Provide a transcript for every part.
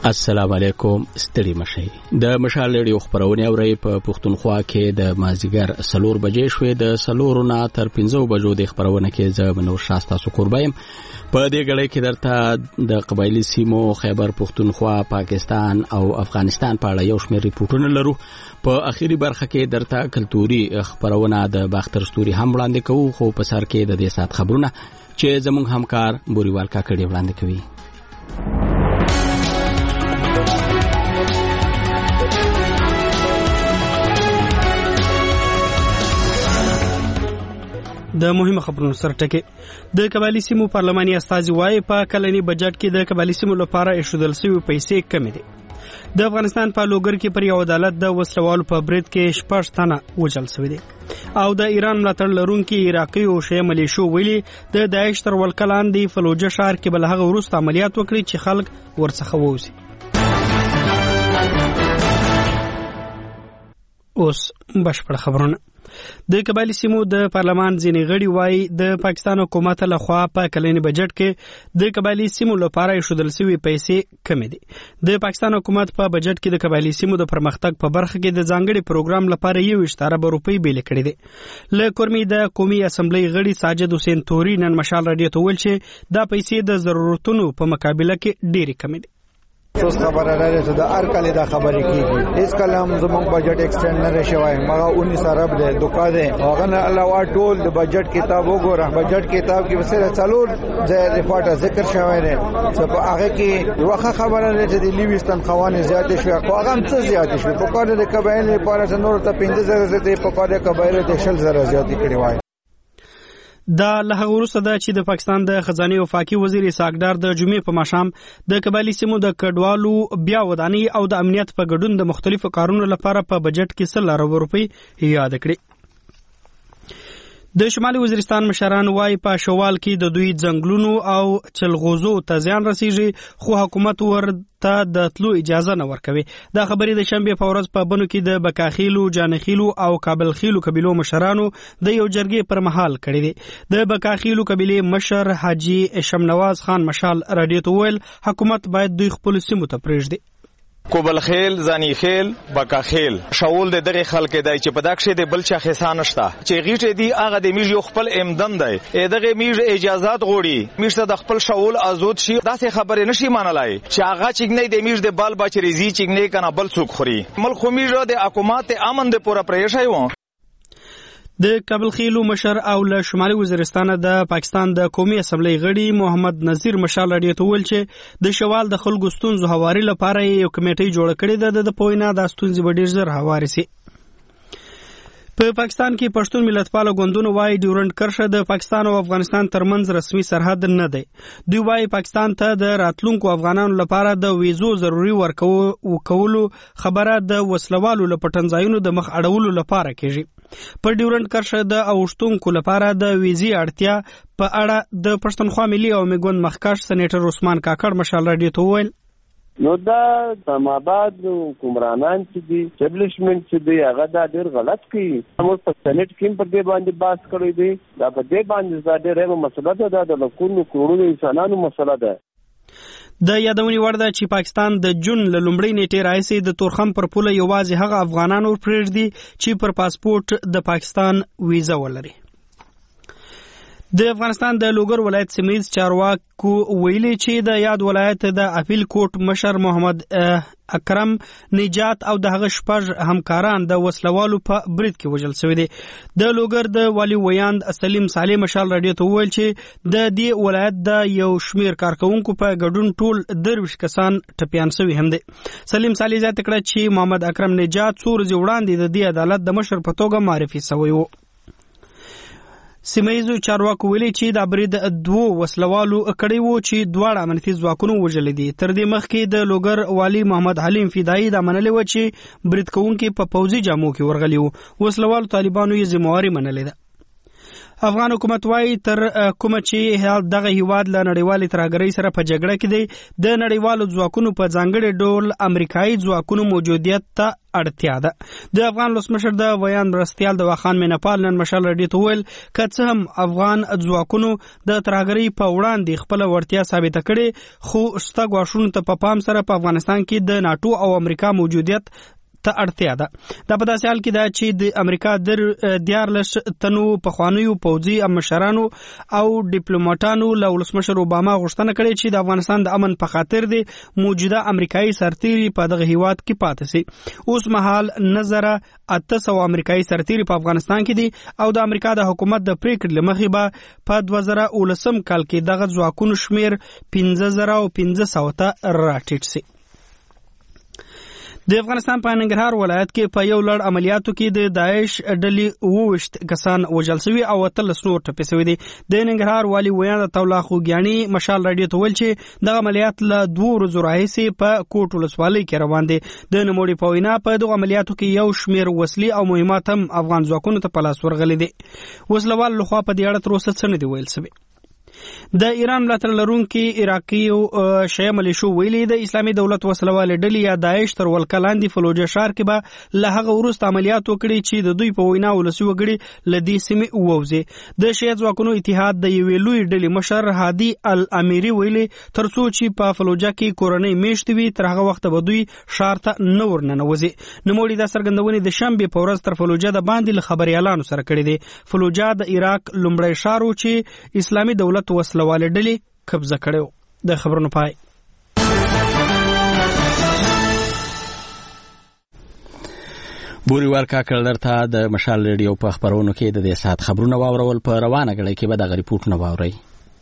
السلام علیکم. ستړي مشي د مشال ریډیو خبرونه اوري په پښتونخوا کې د مازیګر 4 بجې شوې د 4 نه تر 15 بجو د خبرونه کې زه بنور شاستا سکوربایم. په دې غړې کې درته د قبایلی سیمو خیبر پښتونخوا پاکستان او افغانستان په اړه یو شمېر ریپورتونه لرو. په اخیری برخه کې درته کلتوري خبرونه د باختر ستوري هم وړاندې کوو، خو په سر کې د دې سات خبرونه چې زموږ همکار بوريوال کاکړي وړاندې کوي. د مهمه خبرونو سره ټکي د قبایلی سیمو پارلماني استازي وايي په کلني بجټ کې د قبایلی سیمو لپاره ایښودل شوی پیسې کمې دي. د افغانستان په لوګر کې پر یو عدالت د وسلوالو په برید کې 6 تنه وژل شوی دي او د ایران ملاتړ لرونکي عراقي او شیعه ملیشو ویلي د داعش تر ولکه لاندې فلوجه ښار کې بل هغه وروسته عملیات وکړي چې خلک ورڅخه ووځي. اوس بشپړ خبرونه. د قبایلی سیمو د پارلمان ځینې غړي وايي د پاکستان حکومت له خوا په کلني بجټ کې د قبایلی سیمو لپاره ایښودل شوی پیسې کمې دي. د پاکستان حکومت په بجټ کې د قبایلی سیمو د پرمختګ په برخه کې د ځانګړي پروګرام لپاره 1 ارب روپۍ بیل کړې دي. له کورمي د قومي اسمبلی غړي ساجد حسین توري نن مشال رادیو ته ویل چې دا پیسې د ضرورتونو په مقابله کې ډېرې کمې دي. څه خبره لري چې د هر کله دا خبرې کیږي. هیڅ کلام زموږ بجټ ایکسټند نه شوی، مګر 19 ارب د دوکا ده. هغه نه علاوه ټول د بجټ کتاب وګوره، بجټ کتاب کې وسره څلور ځای ریپورت ذکر شوی دی چې په هغه کې یوه خبره لري چې د لیوستان قوانین زیات شوی، خو هغه هم څه زیات شوی. په کار د قبایل لپاره نور ته 15000 زیات، په کار د قبایل د 10000 زیات کړي وای. دا له وروسته ده چې د پاکستان د خزانه وفاقي وزیر اسحاق ډار د جمعې په ماښام د قبایلی سیمو د کډوالو بیا ودانۍ او د امنیت په ګډون د مختلفو کارونو لپاره په بجټ کې 100 ارب روپۍ یاد کړې. د شمالي وزیرستان مشران وايي په شوال کې د دوی ځنګلونو او چلغوزو ته زیان رسیږي، خو حکومت ورته د تلو اجازه نه ورکوي. دا خبرې د شنبې په ورځ په بنو کې د بکاخیلو، جانخیلو او کابل خیلو قبیلو مشرانو د یو جرګې پر مهال کړې دي. د بکاخیلو قبیلې مشر حاجی شمنواز خان مشال رادیو ته ویل حکومت باید دوی خپل سیمو ته پرېږدي. کوبل خیل، زانی خیل، بکا خیل شاول د دغه خلک دی چې په داکشه د بل چا حساب نشته چې غیټه دی هغه د میږي خپل امدن دی. دغه میږي اجازهات غوړي، میږي د خپل شاول آزاد شي. داسې خبره نشي مانلای چې هغه چګنی د میږي د بال بچریزي چګنی کنه بل څوک خوري. ملک میږي د حکومت امن د پوره پرېښای و. د کابل خیلو مشر او له شمالي وزیرستان د پاکستان د قومي اسمبلی غړي محمد نذیر مشال رادیو ته ویل چې د شوال د خلکو ستونزو هواري لپاره یو کمیټه جوړه کړې ده. د پوینا د ستونزې به ډېر زر هواري سي. په پاکستان کې پښتون ملتپاله ګوندونو وايي ډیورنډ کرښه د پاکستان او افغانستان ترمنځ رسمي سرحد نه دی. دوی وايي پاکستان ته د راتلونکو افغانانو لپاره د ویزو ضروري ورکولو خبره د وسلوالو له پټنځایونو د مخ اړولو لپاره کېږي. پر ډیورنډ کرښه د اوښتونکو لپاره د ویزي اړتیا په اړه د پښتونخوا ملي او میګوند مخکښ سېنیټر عثمان کاکړ مشال رادیو ته ویل نو دا سماباد حکمرانان چې دي اسټابلیشمنت چې دی هغه دا ډېر غلط کوي. موږ په سېنیټ کې په دې باندې بحث کړی دی. دا په دې باندې دا ډېره مسله ده، دا د لکونو کروڑو انسانانو مسله ده. د یادونې وړ ده چې پاکستان د جون له لومړۍ نیټې راهیسې د تورخم پر پوله یوازې هغه افغانان ورپرېږدي چې پر پاسپورټ د پاکستان ویزه ولري. د افغانستان د لوګر ولایت سیمه چارواکو ویلي چې د یاد ولایت د اپیل کوټ مشر محمد اکرم نجات او د هغه شپږ همکاران د وسلوالو په برید کې وژل شوي دي. د لوګر د والی ویاند سلیم صالح مشال رادیو ته وویل چې د دې ولایت د یو شمیر کارکونکو په ګډون ټول 23 کسان ټپیان شوي هم دي. سلیم صالح زیاته کړه چې محمد اکرم نجات څو ورځې وړاندې د دې عدالت د مشر په توګه معرفي شوی و. سیمایزو چارواکو ویلي چې دا برید 2 وسلوالو کړی وو چې دواړه امنیتي ځواکونو وژل دي. تر دې مخکې د لوګر والی محمد حلیم فدایي دا منلې و چې برید کوونکي په پوځي جامو کې ورغلي وو. وسلوالو طالبانو یې ذمہواری منلې ده. افغان حکومت وايي تر کومه چې دغه هیواد له نړیوالې ترهګرۍ سره په جګړه کې دی د نړیوالو ځواکونو په ځانګړي ډول امریکایي ځواکونو موجودیت ته اړتیا ده. د افغان ولسمشر د ویان مرستیال د واخان مینپال نن مشال رډیو ته ویل که څه هم افغان ځواکونو د ترهګرۍ په وړاندې خپل وړتیا ثابته کړې خو شته ګواښونو ته په پام سره په افغانستان کې د ناټو او امریکا موجودیت ته اړتیا ده. دا په داسې حال کې ده چې د امریکا د 14 تنو پخوانیو پوځي مشرانو او ډیپلوماټانو له ولسمشر اوباما غوښتنه کړې چې د افغانستان د امن په خاطر د موجوده امریکایي سرتیري په دغه هیواد کې پاتې سي. اوس مهال نظر 800 امریکایي سرتیري په افغانستان کې دي او د امریکا د حکومت د پریکړې لمخې به په 2019 کال کې دغه ځواکونو شمیر 15500 ته راټیټ سي. د افغانستان په ننګرهار ولایت کې په یو لړ عملیاتو کې د داعش ډلې 28 کسان وژل شوي او 13 نور ټپي شوي دي. د ننګرهار والي ویان الله خوګیاني مشال رادیو ته ویل چې دغه عملیات له 2 ورځو راهیسې په کوټ ولسوالۍ کې روان دي. د نوموړي په وینا په دغه عملیاتو کې یو شمیر وسلې او مهمات هم افغان ځواکونو ته په لاس ورغلي دي. وسلوال لخوا په دې اړه تر اوسه څه نه دي ویل شوي. د ایران ملاتړ لرونکي عراقي شیعه ملیشو ویلي د اسلامي دولت وسلوال ډلې یا داعش تر ولکه لاندې فلوجه ښار کې به له هغه وروسته عملیات وکړي چې د دوی په وینا ولسي وګړي له دې سیمې ووځي. د شیعه ځواکونو اتحاد د یوې لوی ډلې مشر هادي الامیري ویلي تر څو چې په فلوجه کې کورنۍ میشتې وي تر هغه وخته به دوی ښار ته نه ورننوځي. نوموړي دا څرګندونې د شنبې په ورځ تر فلوجه د باندې له خبريالانو سره کړې دي. فلوجه د عراق لومړی ښار و چې اسلامي دولت وسلواله ډلې قبضه کړو. د خبرونو پای. بوري ورکا کړل ته د مشال ریډیو په خبرونو کې د دې سات خبرونه واورول په روانه غړي کې به د ریپورتونه واوري.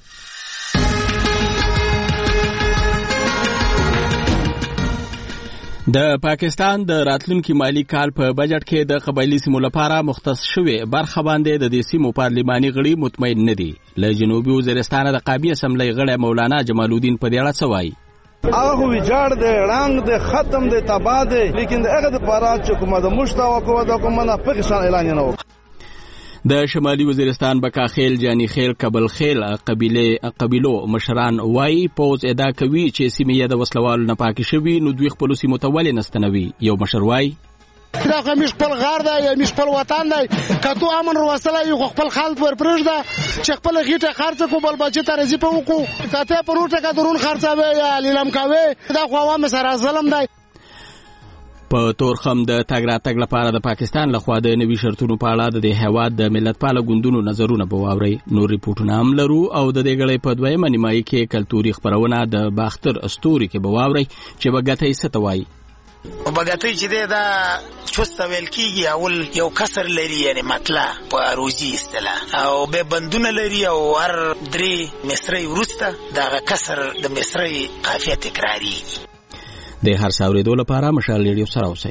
د پاکستان د راتلونکي مالی کال په بجټ کې د قبایلی سیمو لپاره مختص شوی برخه باندې د دې سیمو پارلماني غړي مطمئن نه دي. له جنوبي وزیرستان د قابی اسمبلی غړی مولانا جمال الدین په دې اړه څه وایي. هغه ویجاړ دی رنگ دی ختم دی تباه دی لیکن د هغه د پارات چې کومه د مشتاق او د کومه په شان اعلان نه وکړ. د شمالي وزیرستان بکاخیل جانی خیل قبل خیل قبیلو مشران وای پوز ادا کوي چې سیمه د وسلوالو نه پاک شوي نو دوی خپل سیمه ته ولې نستنوي. یو مشر وای دا مش خپل غار دی یا مش خپل وطن دی کته امن وروسله یو خپل خلک ورپرېږ دا چې خپل غیټه خرڅ کو بل بچی ته رزي په وکړو کته پروټه کا درون خرڅوي یا لیلم کوي دا خو عوام سره ظلم دی. په تورخم د تګ راتګ لپاره د پاکستان لخوا د نوي شرطونو په اړه د هیواد د ملتپاله ګوندونو نظرونه به واوري. نور ریپورتونه هم لرو او د دې غړي په دویمه نیمایي کې کلتوري خبرونه د باختر استوري کې به واوري چې بغتای ستوي. او بغتای چې دا چوست ویل کیږي اول یو کسر لري یعنی مطلع په روزي استلا او به بندونه لري او هر درې مصری ورسته دا کسر د مصری قافیه تکراری. د هر څاورېدو لپاره مشال ریډیو سره اوسئ.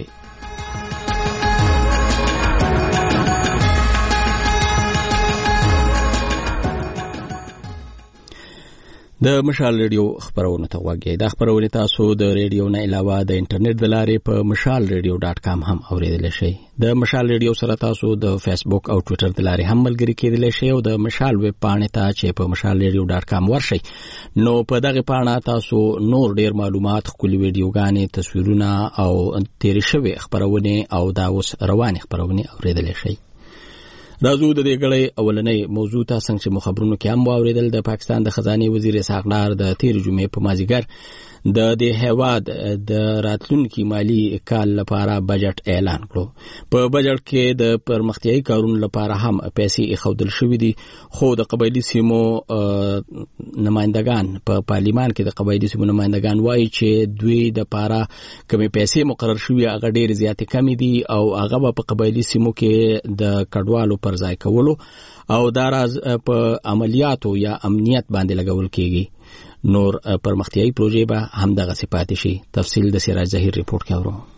د مشال ریډیو خبرونه ته وګورئ. د خبرونه تاسو د ریډیو نه علاوه د انټرنیټ د لارې په mashalradio.com هم اوریدل شئ. د مشال ریډیو سره تاسو د فیسبوک او ټوئیټر د لارې هم ملګری کېدلی شئ او د مشال ویب پاڼې ته چې په mashalradio.com ورشئ نو په دغه پاڼه تاسو نور ډیر معلومات خپل ویډیوګانې تصویرونه او تیر شوی خبرونه او دا اوس روانې خبرونه اوریدل شئ. راځو د دې غړې اولنې موضوع ته څنګه چې مخابرونو کې هم واوریدل. د پاکستان د خزانه وزیر اسحاق ډار د 13 جمعې په مازیګر د دې هیواد د راتلونکي مالی کال لپاره بجټ اعلان کړو. په بجټ کې د پرمختیايي کارونو لپاره هم پیسې اخودل شوې دي خو د قبایلی سیمو نمائندگان په پارلیمان کې د قبایلی سیمو نمائندگان وایي چې دوی د لپاره کومې پیسې مقرر شوې هغه ډېر زیاتې کم دي او هغه په قبایلی سیمو کې د کډوالو پر ځای کولو او دا راز په عملیاتو یا امنیت باندې لګول کېږي. نور پرمختیايي پروژې به هم دغه صفات شي. تفصیل د سراج ظهیر ریپورت کې اورو.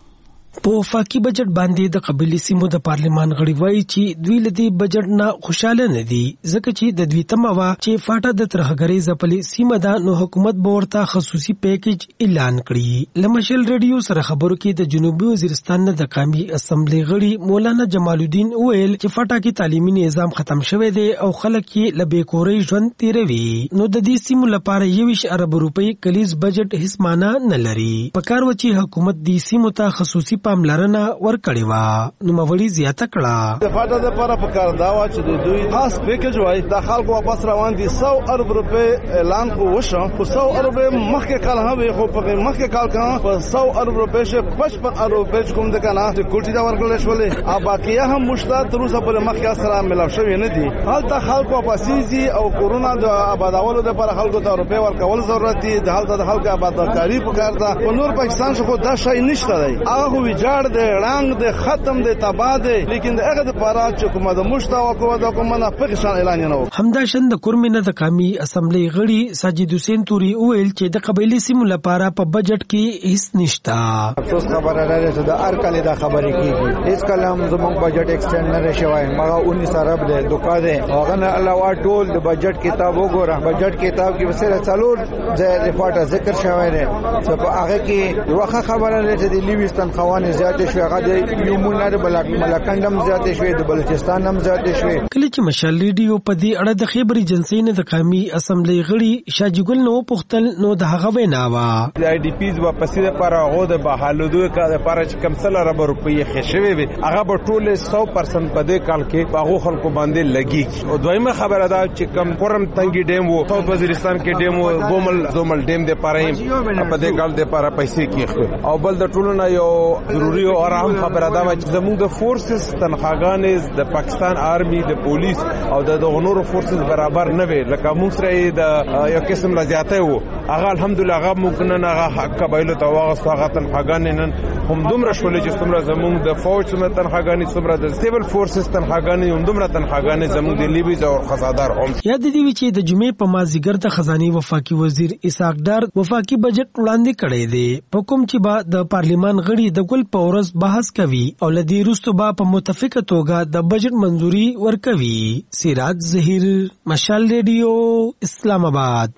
په وفاقي بجټ باندې د قبایلی سیمو د پارلیمان غړي وایي چې دوی له دې بجټ نه خوشاله نه دي ځکه چې د دوی تمه وه چې فاټا د ترهګرۍ ځپلې سیمه ده نو حکومت به ورته خصوصي پیکیج اعلان کړي. له مشل ریډیو سره خبرو کې د جنوبي وزیرستان نه د قومي اسمبلی غړي مولانا جمال الدین وویل چې فاټا کې تعلیمي نظام ختم شوی دی او خلک یې له بې کورۍ ژوند تیروي نو د دې سیمو لپاره 21 ارب روپۍ کلیز بجټ هیڅ معنا نه لري. پکار و چې حکومت دې سیمو ته خصوصي پاملرنه ورکړې وه. نوموړي زیاته کړه د فاټا لپاره پکار دا و چې دوی خاص پیکیج وای د خلکو واپس روان دي 100 ارب روپۍ اعلان کو وشو په 100 ارب مخکې کال هم خو په مخکې کال کې په 100 ارب روپۍ شه 55 ارب روپۍ کوم د کنه چې کوټی دا ورکړل شولې او باقیه هم مشتات تر اوسه پر مخکې سره ملاو شوی نه دي. حالت خلکو واپس دي او کورونا د آبادولو لپاره خلکو ته روپۍ ورکول ضرورت دي. د حالت د خلکو آبادکاری پکار ده. په نور پاکستان څخه دا شی نشته دی. هغه ویجاړ دی رنگ دی ختم دی تباہ دی لیکن هغه د پاره چې کومه د مشتاق کو د کومه نه پکشان اعلان نه و. همدا شند کورمنه د قومي اسمبلی غړي ساجد حسین توري وویل چې د قبایلی سیمو لپاره په بجټ کې هیڅ نشته. افسوس خبره ده چې د هر کله دا خبرې کیږي هیڅ کلام زموږ بجټ ایکسټند نه شوی. مګه 19 ارب دی دوکا دی هغه نه علاوه ټول د بجټ کتاب وګوره. بجټ کتاب کې وسره څلور ځای د فاټا ذکر شوی دی چې په هغه کې یوه خبره ده چې د لیوستان خوانې زیات شوی. هغه د یومونر ملکندم زیات شوی د بلوچستان هم زیات شوی. کله چې مشال ریډیو په دې اړه د خیبر ایجنسی نه د قومي اسمبلی غړي شاجګل نو پختل نو د هغه وینا وا د آی ډی پیز واپسې لپاره هغه د بحالودو کار لپاره چې کم سل ارب روپۍ خښوي وي هغه به ټول 100% په دې کال کې هغه خلکو باندې لګي. او دویمه خبره ده چې کم قرم تنګي ډیم وو ساوث وزیرستان کې ډیم وو زومل ډیم د لپاره په دې کال د لپاره پیسې کیخو. او بل د ټولو نه یو ضروری او اهم خبره ده چې زموږ د فورسز تنخواګانې د پاکستان آرمي د پولیس او د غنورو فورسز برابر نه وي لکه موږ سره د یو قسم لزیاته وو هغه الحمدلله هغه ممکن نه هغه قبایلو ته واغسته هغه تنخواګانې نن هم دومره شولې چې څومره زموږ د فوج څومره تنخواګانې څومره د سیول فورسز تنخواګانې هم دومره تنخواګانې زموږ د لیبیز او خزادار هم. یاد دی چې د جمعې په مازیګر د خزاني وفاقي وزیر اسحاق ډار وفاقي بجټ وړاندې کړی دی په کوم چې با د پارلیمان غړي د ګل په ورځ بحث کوي او لدی روستو با په متفقه توګه د بجټ منظوري ورکوي. سراج ظهیر مشال ریډیو اسلام آباد.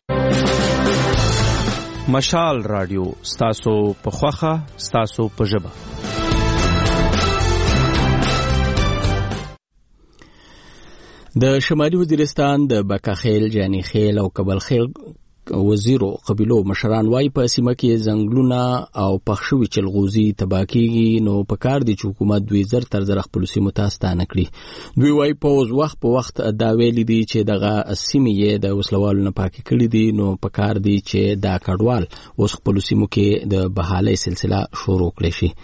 مشال رادیو ستاسو په خوخه ستاسو په ژبه. د شمالي وزیرستان د بکاخیل جانی خیل او کبل خیل وزیرو قبیلو مشران وای په سیمه کې زنګلونه او پخښوي چلغوزي تباکیږي نو په کار دي چې حکومت دوی زر تر زر خپل سیمو تاستانه کړي. دوی وای په وخت دا ویل دي چې دغه سیمې د وسلوالو نه پاکي کړي دي نو په کار دي چې دا کډوال اوس خپل سیمو کې د بحالي سلسله شروع کړي شي.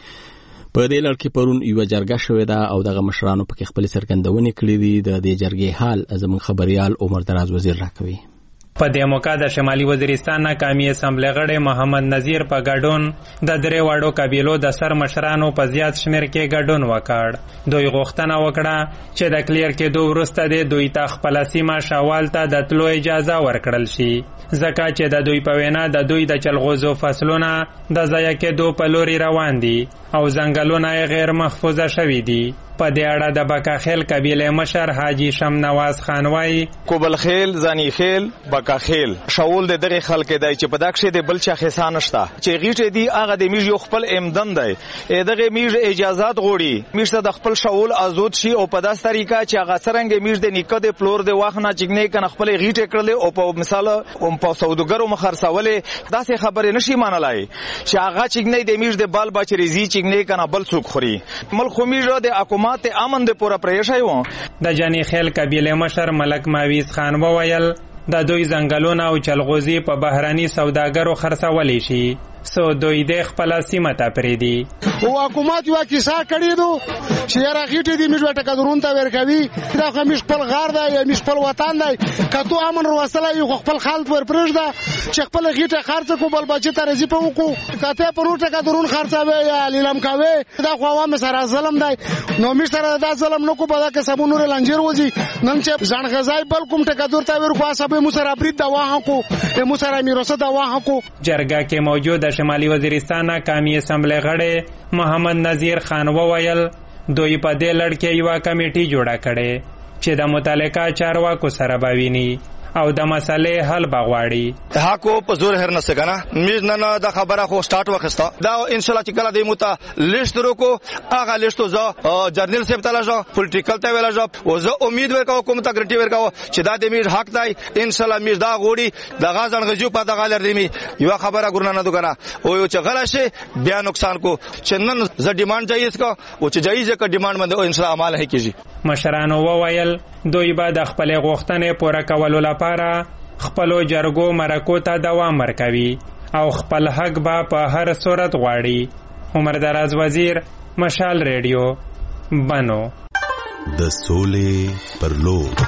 په دې لړ کې پرون یو جرګه شوې ده او دغه مشرانو په خپل سرګندونې کړې دي. د دې جرګې حال زموږ خبريال عمر دراز وزیر راکوي. په دې موقع د شمالي وزیرستان قومي اسمبلی غړي محمد نذیر په ګډون د درې واړو قبیلو د سر مشرانو په زیات شمیر کې ګډون وکړ. دوی غوښتنه وکړه چې د کلیر کې وروسته د دوی ته خپل سیمه شوال ته د تلو اجازه ورکړل شي ځکه چې د دوی په وینا د دوی د چلغوزو فصلونه د ضایع کېدو په لوري روان دي او ځنګلونه غیر محفوظه شوي دي. په دې اړه د بکاخیل قبیله مشر حاجی شم نواز خان وای کوبل خیل زانی خیل بکاخیل شاول د دغه خلک دی چې په دغه د بل چا حساب نشته چې غیټه دی هغه د میږي خپل امدن دی دغه میږي اجازهات غوړي میشته د خپل شاول آزاد شي او په داس طریقه چې هغه سرنګ میږي د نیکه د پلور د واخنه چګنې کنه خپل غیټه کړل او په مثال په سوداګرو مخرڅولې داسې خبرې نشي مانلای چې هغه چګنې د میږي د بال بچریزي چګنې کنه بل څوک خوري ملک میږي د حکومت امن د پورا پریشای و. د جانی خیل قبیله مشر ملک ماویز خان وویل د دوی ځنګلونه او چلغوزي په بهراني سوداګرو خرڅولې شي سو دوی د خپل سیمه ته پریدي او حکومت یو کیسه کړی دو چې یاره غیټې دې میږي ټکا درون ته ورکوي دا خو مش خپل غار دی مش خپل وطن دی کته امن وروسله یو خپل خالد ور پرېږده چې خپل غیټه خرڅ کو بل بچی ته رزي په وکړو کته په روټه کا درون خرڅوي یا لیلم کوي دا خو عوام سره ظلم دی نو مش سره دا ظلم نو کو په دا کې سبو نور لنجر وځي نن چې ځان غزای بل کوم ټکا دور ته ورکو سبه مو سره برید دا واه کو مو سره میروسه دا واه کو. جرګه کې موجود د شمالي وزیرستان قومي اسمبلی غړی محمد نذیر خان وویل دوی په دې لړ کې یوه کمیټي جوړه کړې چې د متعلقه چارواکو سره به ویني او د مسلې حل بغواړي هاکو په زور هر نه سګنا میز نه د خبره خو سٹارټ وخستا دا ان شاء الله چې کله د موته لیست روکو هغه لیست زه جرنل سیب تعالی جو پولیټیکل ته ویلا جو او زه امید ورکاو کوم ته ګرټي ورکاو چې دا د میز حق دی ان شاء الله میز دا غوړي د غازن غجو په دغه لر دی یو خبره ګورنه نه دوګنا او چې غلا شي بیا نقصان کو چې نن ز ډیماند جایز کا او چې جایز کا ډیماند باندې ان شاء الله عمل هکېږي مشرانو وویل دوی به د خپل غوښتنې پوره کولو لپاره خپلو جرګو مرکو ته دوام ورکوي او خپل حق به په هر صورت غواړي. عمر دراز وزیر، مشال ریډیو، بنو. د سولې پر لور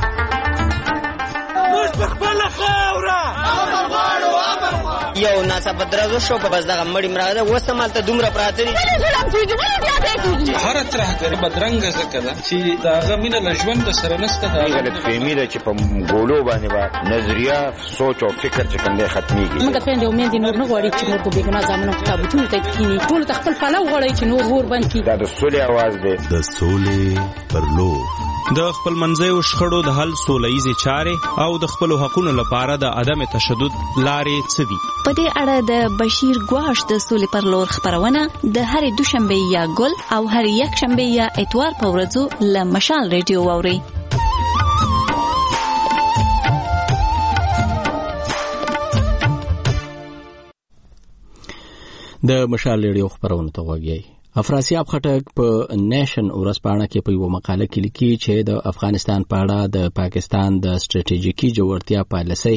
یو ناڅاپه درازو شو په بس دغه مړی مراده وسمال ته دومره پراته دي هر ترهګر بدرنګ زکه ده چې داغه مینه له ژوند سره نسته دا غلط فهمي ده چې په ګولو باندې با نظریه سوچ او فکر چې کوم دی ختميږي. موږ په دې امید نور نه غواړي چې نور په بیګنا ځامنو کتابونه ته کینی ټول تخپل پلاو غواړي چې نور ور باندې کی دا د سولې आवाज دی. د سولې پر لور د خپل منځیو شخړو د حل سولهییزې چارې او د خپلو حقونو لپاره د عدم تشدد لارې څه دي؟ په دې اړه د بشیر ګواش د سولې پر لور خبرونه د هرې دوشنبه یا ګل او هر یک شنبه یا اتوار په ورځو له مشال ریډیو واورئ. د مشال ریډیو خبرونه ته وګورئ. افراسیاب خټک په نیشن ورځپاڼه کې په یو مقاله کې لیکي چې د افغانستان په اړه د پاکستان د سټریټیژیکي جوړتیا پالیسي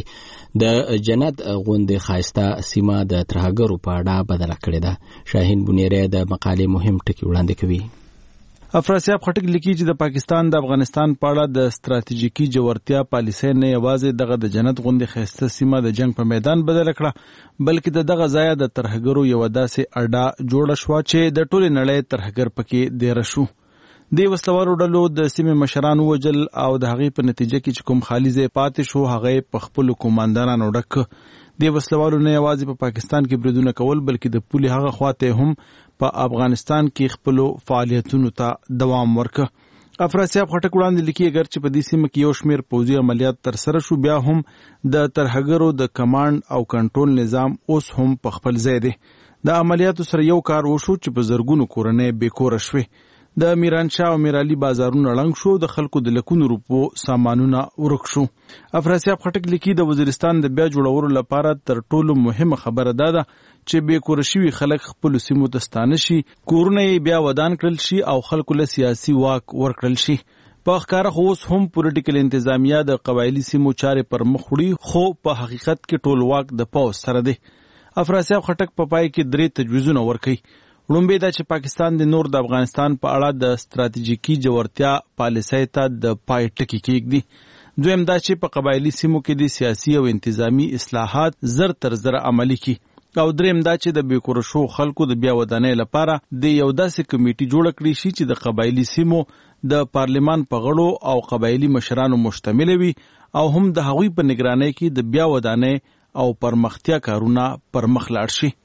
د جنت غوندې خاصه سیمه د ترهګرو په اړه بدله کړې ده. شاهین بنيري د مقالې مهم ټکي وړاندې کوي. افراسیاب خټک لیکي چې د پاکستان د افغانستان په اړه د ستراتیژیکي جوړتیا پالیسي نه یوازې دغه د جنت غوندې خسته سیمه د جنگ په میدان بدل کړه بلکې دغه ځای د ترهګرو یو داسې اډه جوړه شو چې د ټولې نړۍ ترهګر پکې دیر شو. د وسلوالو ډلو د سیمې مشرانو وجل او د هغې په نتیجه کې چې کوم خالي ځای پاتې شو هغه په خپل کوماندانانو ډک. د وسلوالو نه یوازې په پاکستان کې بریدونه کول بلکې د پولي هغه خواته هم په افغانستان کې خپل فعالیتونو ته دوام ورکړ. افراسیاب خټک وړاندې لیکي اگر چې په دې سیمه کې یو شمېر پوځي عملیات تر سره شو بیا هم د ترهګرو د کمانډ او کنټرول نظام اوس هم په خپل ځای دی. د عملیاتو سره یو کار وشو چې په زرګونو کورنۍ بیکوره شوې. د میرانشاه او میرعلي بازارونه ړنګ شو، د خلکو د لکونو روپو سامانونه ورک شو. افراسیاب خټک لیکي د وزیرستان د بیا جوړولو لپاره تر ټولو مهمه خبره دا ده چې بیکوره شوي خلک خپل سیمو ته ستانه شي، کورونه یې بیا ودان کړل شي او خلکو له سیاسي واک ورکړل شي. په ښکاره خو اوس هم پولیټیکل انتظامیه د قبایلي سیمو چارې پر مخ وړي خو په حقیقت کې ټول واک د پوځ سره دی. افراسیاب خټک په پای کې 3 تجویزونه ورکوي. لومبی دا چې پاکستان د نور د افغانستان په اړه د ستراتیژیکي جوړتیا پالیسۍ ته د پای ټکی کېږدي. دویم دا چې په قبایلي سیمو کې د سیاسي او انتظامی اصلاحات زر تر زر عملي کړي. او دریم دا چې د بیکوره شو خلکو د بیا ودانۍ لپاره د یو داسې کمیټي جوړه کړي شي چې د قبایلي سیمو د پارلمان په غړو او قبایلي مشرانو مشتمل وي او هم د هغوی په نگرانۍ کې د بیا ودانۍ او پرمختیا کارونه پر مخ لاړ شي.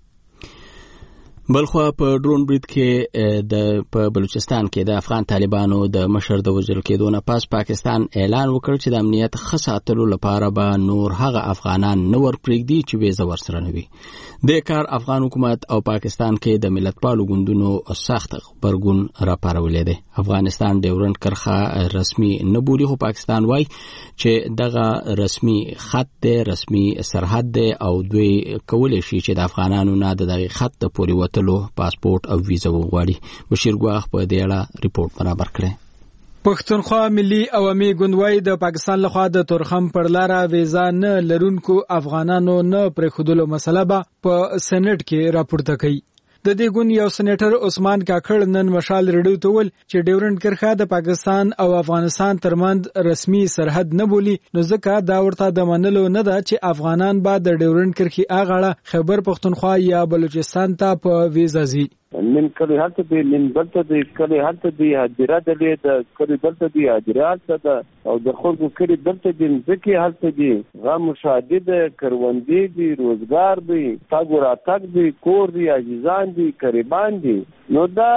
بلخوا په ډرون برید کې په بلوچستان کې د افغان طالبانو د مشر د وژل کېدو نه پس پاکستان اعلان وکړ چې د امنیت ښه ساتلو لپاره به نور هغه افغانان نه ورپرېږدي چې ویزه ورسره نه وي. د کار افغان حکومت او پاکستان کې د ملتپالو ګوندونو سخت غبرګون راپارولی دی. افغانستان ډیورنډ کرښه رسمي نه بولي خو پاکستان وایي چې دغه رسمي خط دی، رسمي سرحد دی او دوی کولی شي چې د افغانانو نه د دغه خط د پورې وتلو پاسپورت او ویزه وغواړي. بشیر ګواخ په دې اړه ریپورت برابر کړی. پښتونخوا ملي عوامي ګوند د پاکستان لخوا د تورخم پر لاره ویزا نه لرونکو افغانانو نه پرېښودلو مسله به په سېنات کې راپورته کړي. د دې ګوند یو سېنیټر عثمان کاکړ نن مشال ریډیو ته ویل چې ډیورنډ کرښه د پاکستان او افغانستان ترمنځ رسمي سرحد نه بولي، نو ځکه دا ورته د منلو نه ده چې افغانان به د ډیورنډ کرښې اغاړه خیبر پښتونخوا یا بلوچستان ته په ویزا ځي. نن کلی هلته دی نن دلته دی کلی هلته دی هدیره دی د کلی دلته دی هدیره هلته ده او د خلکو کلی دلته دی ځکه هلته دی غم شادي ده کروندې دی روزګار دی تاګ راتګ دی کور دی عزیزان دی قریبان دی نو دا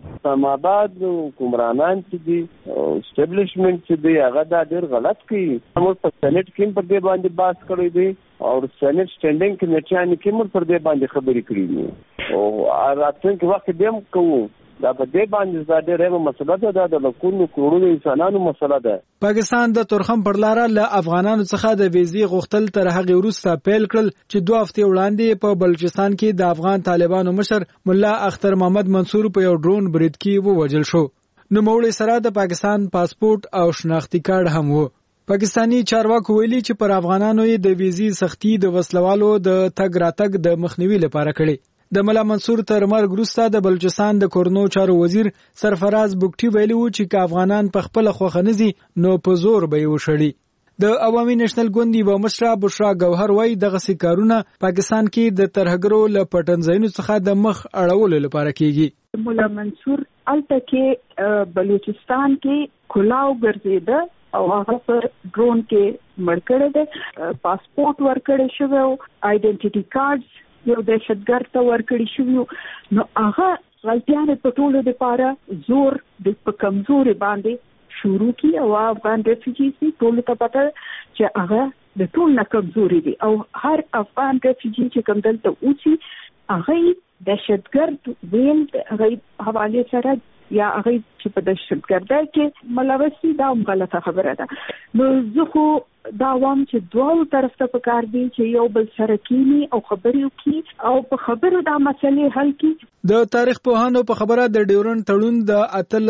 سماباد حکمرانان چې دي اسټابلیشمنت چې دی هغه دا ډېر غلط کوي موږ په سېنات کې په دې باندې باس کړی دی او سېنات سټینډینګ کمیټې کې موږ پر دې باندې خبرې کړې دي او راتلونکي وخت دې هم کوو دا په دې باندې زاده رېمه مسله ده د لکونو کروڑو انسانانو مسله ده. پاکستان د تورخم پر لار له افغانانو څخه د ویزې غوښتل تر هغه وروسته پیل کړل چې 2 هفته وړاندې په بلوچستان کې د افغان طالبانو مشر مولا اختر محمد منصور په یو ډرون برید کې ووژل شو. نو موړي سره د پاکستان پاسپورت او شناختی کارت هم وو. پاکستانی چارواکو ویلي چې پر افغانانو د ویزې سختی د وسلوالو د تګ راتګ د مخنیوي لپاره کړي. د مولا منصور تر مرګ وروسته د بلوچستان د کورنو چارو وزیر سرفراز بوکټي ویلي و چې که افغانان په خپل خوښه نزي نو په زور به یې وشړي. د عوامي نېشنل ګوند یوه مشره بشرا ګوهر وایي دغسې کارونه پاکستان کې د ترهګرو له پټنځایونو څخه د مخ اړولو لپاره کیږي. مولا منصور الته کې بلوچستان کې کلاو ګرځیده او هغه پر ډرون کې مړ کړی دی پاسپورت ورکړی شوی او آیډنټیټي کارډز یو دهشتګرد ته ورکړی شوی نو هغه غلطیانې په ټولو لپاره زور د په کمزوري باندې شروع کی او افغان ریفیوجیز ټول ته پته چې هغه د ټول نه کمزوري دي او هر افغان ریفیوجی چې کوم دلته اوسي هغه دهشتګرد ویل هغه حواله سره یا هغه چې په دهشتګردۍ کې ملوث دا هم غلطه خبره ده. نو زه خو دا وایم چې دوه طرف ته پکار دي چې یو بل سره کینی او خبرې وکړي او په خبرو دا مسلې حل کړي. د تاریخ پوهانو په خبره د ډیورن تړون د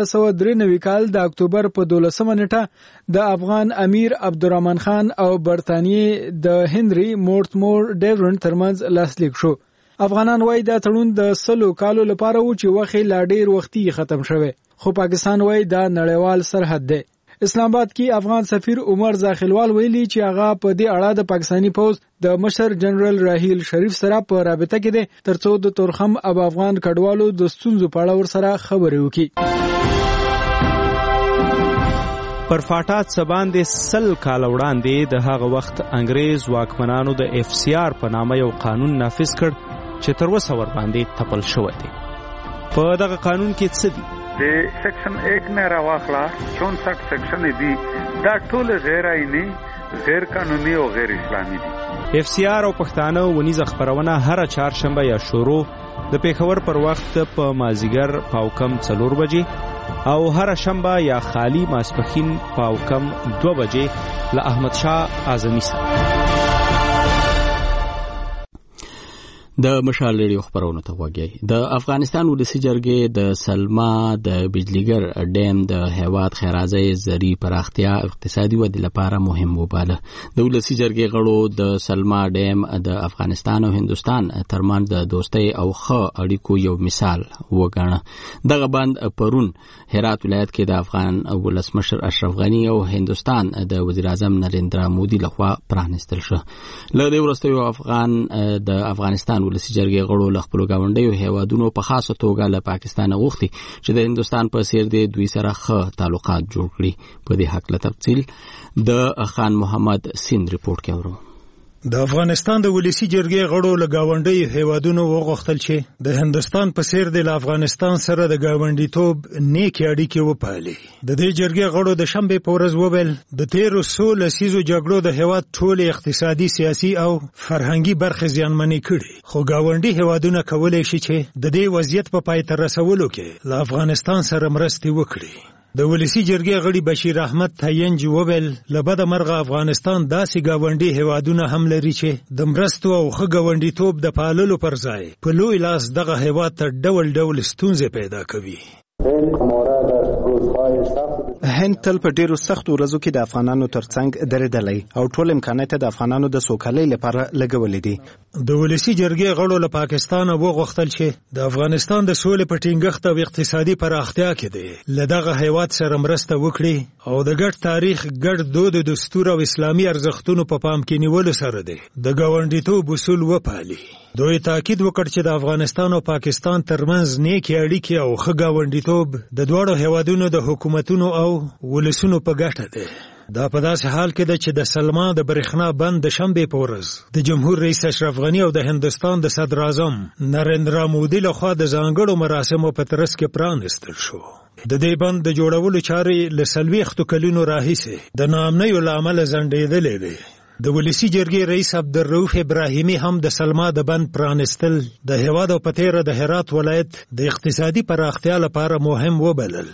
1893 کال د اکتوبر په 12 نیټه د افغان امیر عبدالرحمن خان او برتانیې د هنري مورټمور ډیورن ترمنځ لاسلیک شو. افغانان وایي دا تړون د 100 کالو لپاره و چې وخت لا ډیر وختي ختم شوه خو پاکستان وایي دا نړیوال سرحد دی. اسلام آباد کې افغان سفیر عمر زاخلوال ویلي چې هغه په دې اړه د پاکستانی پوز د مشر جنرال راهیل شریف سره په رابطه کې دي ترڅو د تورخم او افغان کډوالو د ستونزو په اړه ورسره خبرې وکړي. پر فاټات سباندې 100 کال وړاندې د هغه وخت انګريز واکمنانو د FCR په نامه یو قانون نافذ کړ چې تر اوسه ور باندې تپل شوی دی. په دغه قانون کې څه دي؟ د سیکشن 1 نه راواخلا 64 سیکشن دي دا ټول غیر آئینی غیر قانوني او غیر اسلامي دي. FCR او پښتانه ونیزه خبرونه هر چهارشنبه یا شروع د پیښور پر وخت په مازیګر پاوکم 4 بجې او هر شنبه یا خالی ماسپخین پاوکم 2 بجې له احمد شاه اعظمي سره. د مشال ریډیو خبرونه ته وګورئ. د افغانستان ولسی جرګې د سلما د بجلیګر ډیم د هیواد خیرازۍ زری پراختیا اقتصادي ودې لپاره مهم وباله. د ولسی جرګې غړو د سلما ډیم د افغانستان او هندستان ترمنځ د دوستۍ او ښه اړیکو یو مثال وګڼه. دغه بند پرون هرات ولایت کې د افغان ولسمشر اشرف غنی او هندستان د وزیر اعظم نریندرا مودي لخوا پرانستل شو. له دې وروسته د افغانستان ولسی جرګې غړو له خپلو ګاونډیو هیوادونو په خاصه توګه له پاکستان غوښتي چې د هندستان په څیر د دوی سره ښه تعلقات جوړ کړي. په دې حق له تفصیل د خان محمد سیند ریپورت کې اورو. د افغانستان د ولسی جرګې غړو له ګاونډیو هیوادونو وغوښتل چې د هندستان په څیر د افغانستان سره د ګاونډیتوب نیکې اړیکې وپالي. د دې جرګې غړو د شنبې په ورځ وویل د 13 لسیزو جګړو د هیواد ټول اقتصادي سیاسي او فرهنګي برخې زیانمنې کړي خو ګاونډي هیوادونه کولای شي چې د دې وضعیت په پای ته رسولو کې له افغانستان سره مرستې وکړي. د ولسی جرګې غړي بشیر احمد تاینج وویل له بده مرغه افغانستان داسې ګاونډي هیوادونه هم لري چې د مرستو او ښه ګاونډیتوب د پاللو پر ځای په لوی لاس دغه هیواد ته ډول ډول ستونزې پیدا کوي. این مورد هند تل په ډیرو سختو ورځو کې د افغانانو ترڅنګ درېدلی او ټول امکانات د افغانانو د سوکالۍ لپاره لګولې دي. د ولسی جرګې غړو له پاکستان وغوښتل چې د افغانستان د سولې په ټینګښت او اقتصادي پراختیا کې دی له دغه هیواد سره مرسته وکړي او د ګډ تاریخ، ګډ دود، دستور او اسلامي ارزښتونو په پام کې نیولو سره دی د ګاونډیتوب اصول وپالي. دوی تاکید وکړ چې د افغانستان او پاکستان ترمنځ نیکې اړیکې او ښه ګاونډیتوب د دواړو هیوادونو د حکومتونو او ولسونو په ګټه دی. دا په داسې حال کې ده چې د سلما د برېښنا بند د شنبې په ورځ د جمهور رئیس اشرف غني او د هندستان د صدر اعظم نریندرا مودي لخوا د ځانګړو مراسمو په ترڅ کې پرانیستل شو. د دې بند د جوړولو چارې له 40 کلونو راهیسې د ناامنیو له امله ځنډېدلې وې. د ولسی جرګې رئیس عبدالرؤف ابراهیمي هم د سلما د بند پرانیستل د هیواد او په تیره د هرات ولایت د اقتصادي پراختیا لپاره مهم وبلل.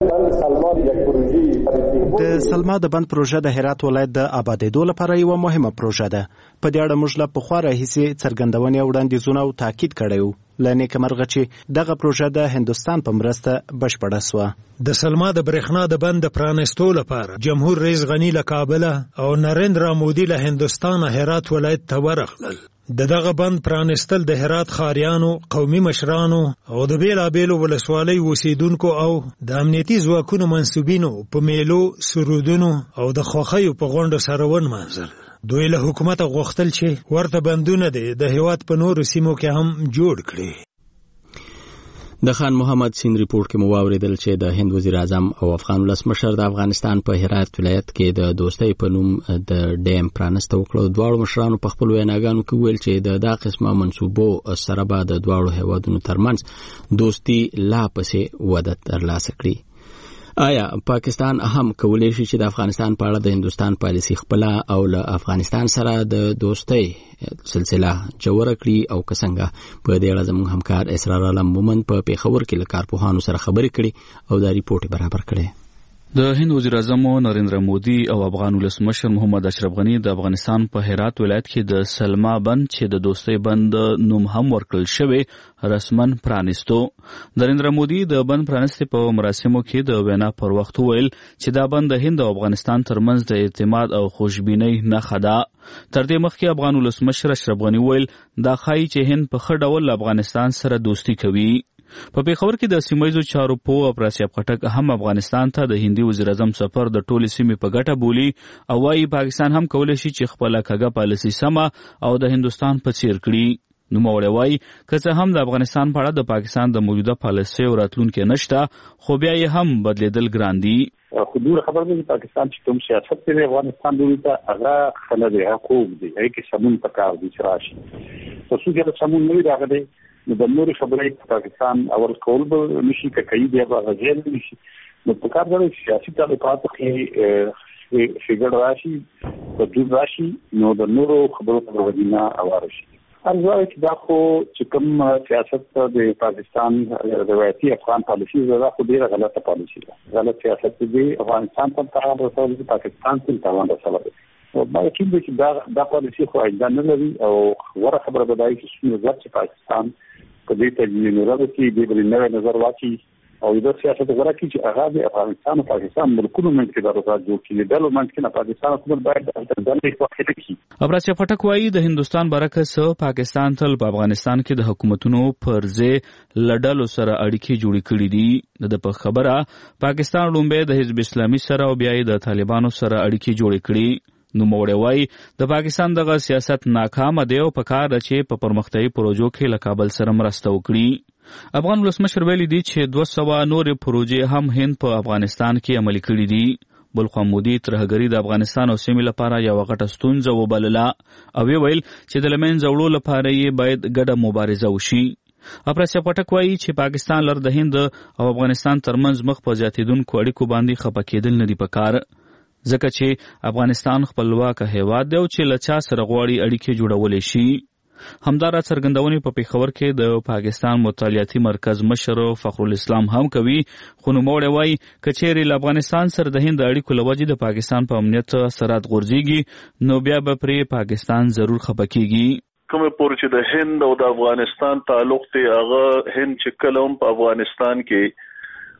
د سلما د بند پروژه د هرات ولایت د آبادېدو لپاره یوه مهمه پروژه ده. په دې اړه موږ له پخوا راهیسې څرګندونې او وړاندیزونه او تاکید کړی و. له نیکمرغه چې دغه پروژه د هندوستان په مرسته بشپړه سوه. د سلما د برېښنا د بند د پرانیستو لپاره جمهور رئیس غني له کابله او نریندرا مودي له هندوستان هرات ولایت ته ورغلل. دغه بند پرانیستل د هرات خاریانو، قومي مشرانو او د بیلابیلو ولسوالۍ اوسیدونکو او د امنیتي ځواکونو منسوبینو په میلو، سرودونو او د خوښیو په غونډو سره ونمانځل. دوی له حکومت غوښتل چې ورته بندونه د هیواد په نورو سیمو کې هم جوړ کړي. د خان محمد سین ریپورت کې مو واوریدل چې د هند وزیر اعظم او افغان ولسمشر د افغانستان په هرات ولایت کې د دوستۍ په نوم د ډیم پرانسته وکړو. دواړو مشرانو په خپل ویناګانو کې ویل چې د دا قسمه منصوبو سره به د دواړو هیوادونو ترمنځ دوستي لا پسې وده ترلاسه کړي. آیا پاکستان هم کولی شي چې د افغانستان په اړه د هندوستان پالیسي خپله او له افغانستان سره د دوستۍ سلسله جوړه کړي او که څنګه؟ په دې اړه زموږ همکار اسرار عالم مومند په پېښور کې له کارپوهانو سره خبرې کړي او دا ریپورټ برابر کړی. د هند وزیر اعظم نریندرا مودي او افغان ولسمشر محمد اشرف غني د افغانستان په هرات ولایت کې د سلما بند چې د دوستۍ بند نوم هم ورکړل شوی رسمن پرانیستو. نریندرا مودي د بند پرانیستې په مراسمو کې د وینا پر وخت ویل چې دا بند د هند او افغانستان ترمنځ د اعتماد او خوشبینۍ نښه ده. تر دې مخکې افغان ولسمشر اشرف غني ویل دا ښایي چې هند په ښه ډول افغانستان سره دوستي کوي. په پېښور کې د سیمه‌ییزو چارو پوه افراسیاب خټک هم افغانستان ته د هندي وزیر اعظم سفر د ټولې سیمې په ګټه بولي او وايي پاکستان هم کولی شي چې خپله کږه پالیسي سمه او د هندوستان په څیر کړي. نوموړی وایي که څه هم د افغانستان په اړه د پاکستان د موجوده پالیسۍ راتلونکی نشته خو بیا یې هم بدلیدل ګران دي. خو دوی خبر دی چې پاکستان چې کوم سیاست کوي افغانستان دوی ته هغه خلل دی حقوق دی هغه سمون پکار دي چې راشي تاسو چې سمون نه راغلي نو د نورو خبرې پاکستان اول کول به نشي کوي دی هغه غیر نشي نو په کار دی سیاسي تعلقات کې فګړ راشي په دوی راشي نو د نورو خبرو په ودینا اوار شي. ارزوي چې دا خو چې کوم سیاست د پاکستان روایتي افغان پالیسي زړه خو ډیره غلطه پالیسي ده. غلط سیاست دی افغانستان ته تاوان رسول دي پاکستان ته تاوان رسول دي. او ما کې د چې دا پالیسي خو اجازه نه لري او وره خبره بدایي چې څنګه چې پاکستان په دې ته نیولو کې د بل نه نظر واچي او د سیاست غوړه کې چې هغه د افغانستان او پاکستان ملکونو منځ کې د راځي جوړ کړي د لومړی کې نه پاکستان حکومت باید د دې په اړه کې ابراج پټک وایي د هندوستان برعکس پاکستان تل په افغانستان کې د حکومتونو پر ځای لړلو سره اړیکې جوړې کړې دي. د خبره پاکستان لومبه د حزب اسلامي سره او بیا د طالبانو سره اړیکې جوړې کړې. نو موړی وای د پاکستان دغه سیاست ناکام دی او په کار چې په پرمختیايي پروژو کې له کابل سره مرسته وکړي. افغان ولسمشر ویلي دی چې 200 نورې پروژې هم هند په افغانستان کې عملي کړي دي. بلخوا مودي ترهګري د افغانستان او سیمې لپاره یو غټه ستونزه وبلله او ویل چې د لمن زوړو لپاره یې باید ګډه مبارزه وشي. افراسیاب پټک وایي چې پاکستان لر د هند او افغانستان ترمنځ مخ په زیاتېدونکو اړیکو باندې خپه کېدل نه دي پکار ځکه چې افغانستان خپلواک هیواد دی او چې له چا سره غواړي اړیکې جوړولی شي. همدارا څرګندونې په پېښور کې د پاکستان مطالعاتي مرکز مشر فخر الاسلام هم کوي خو نوموړی وایي که چیرې له افغانستان سره د هند اړیکو له وجې د پاکستان په امنیت اثرات غورځېږي نو بیا به پرې پاکستان ضرور خپه کېږي. کومه پورې چې د هند او د افغانستان تعلق دی هغه هند چې کله هم په افغانستان کې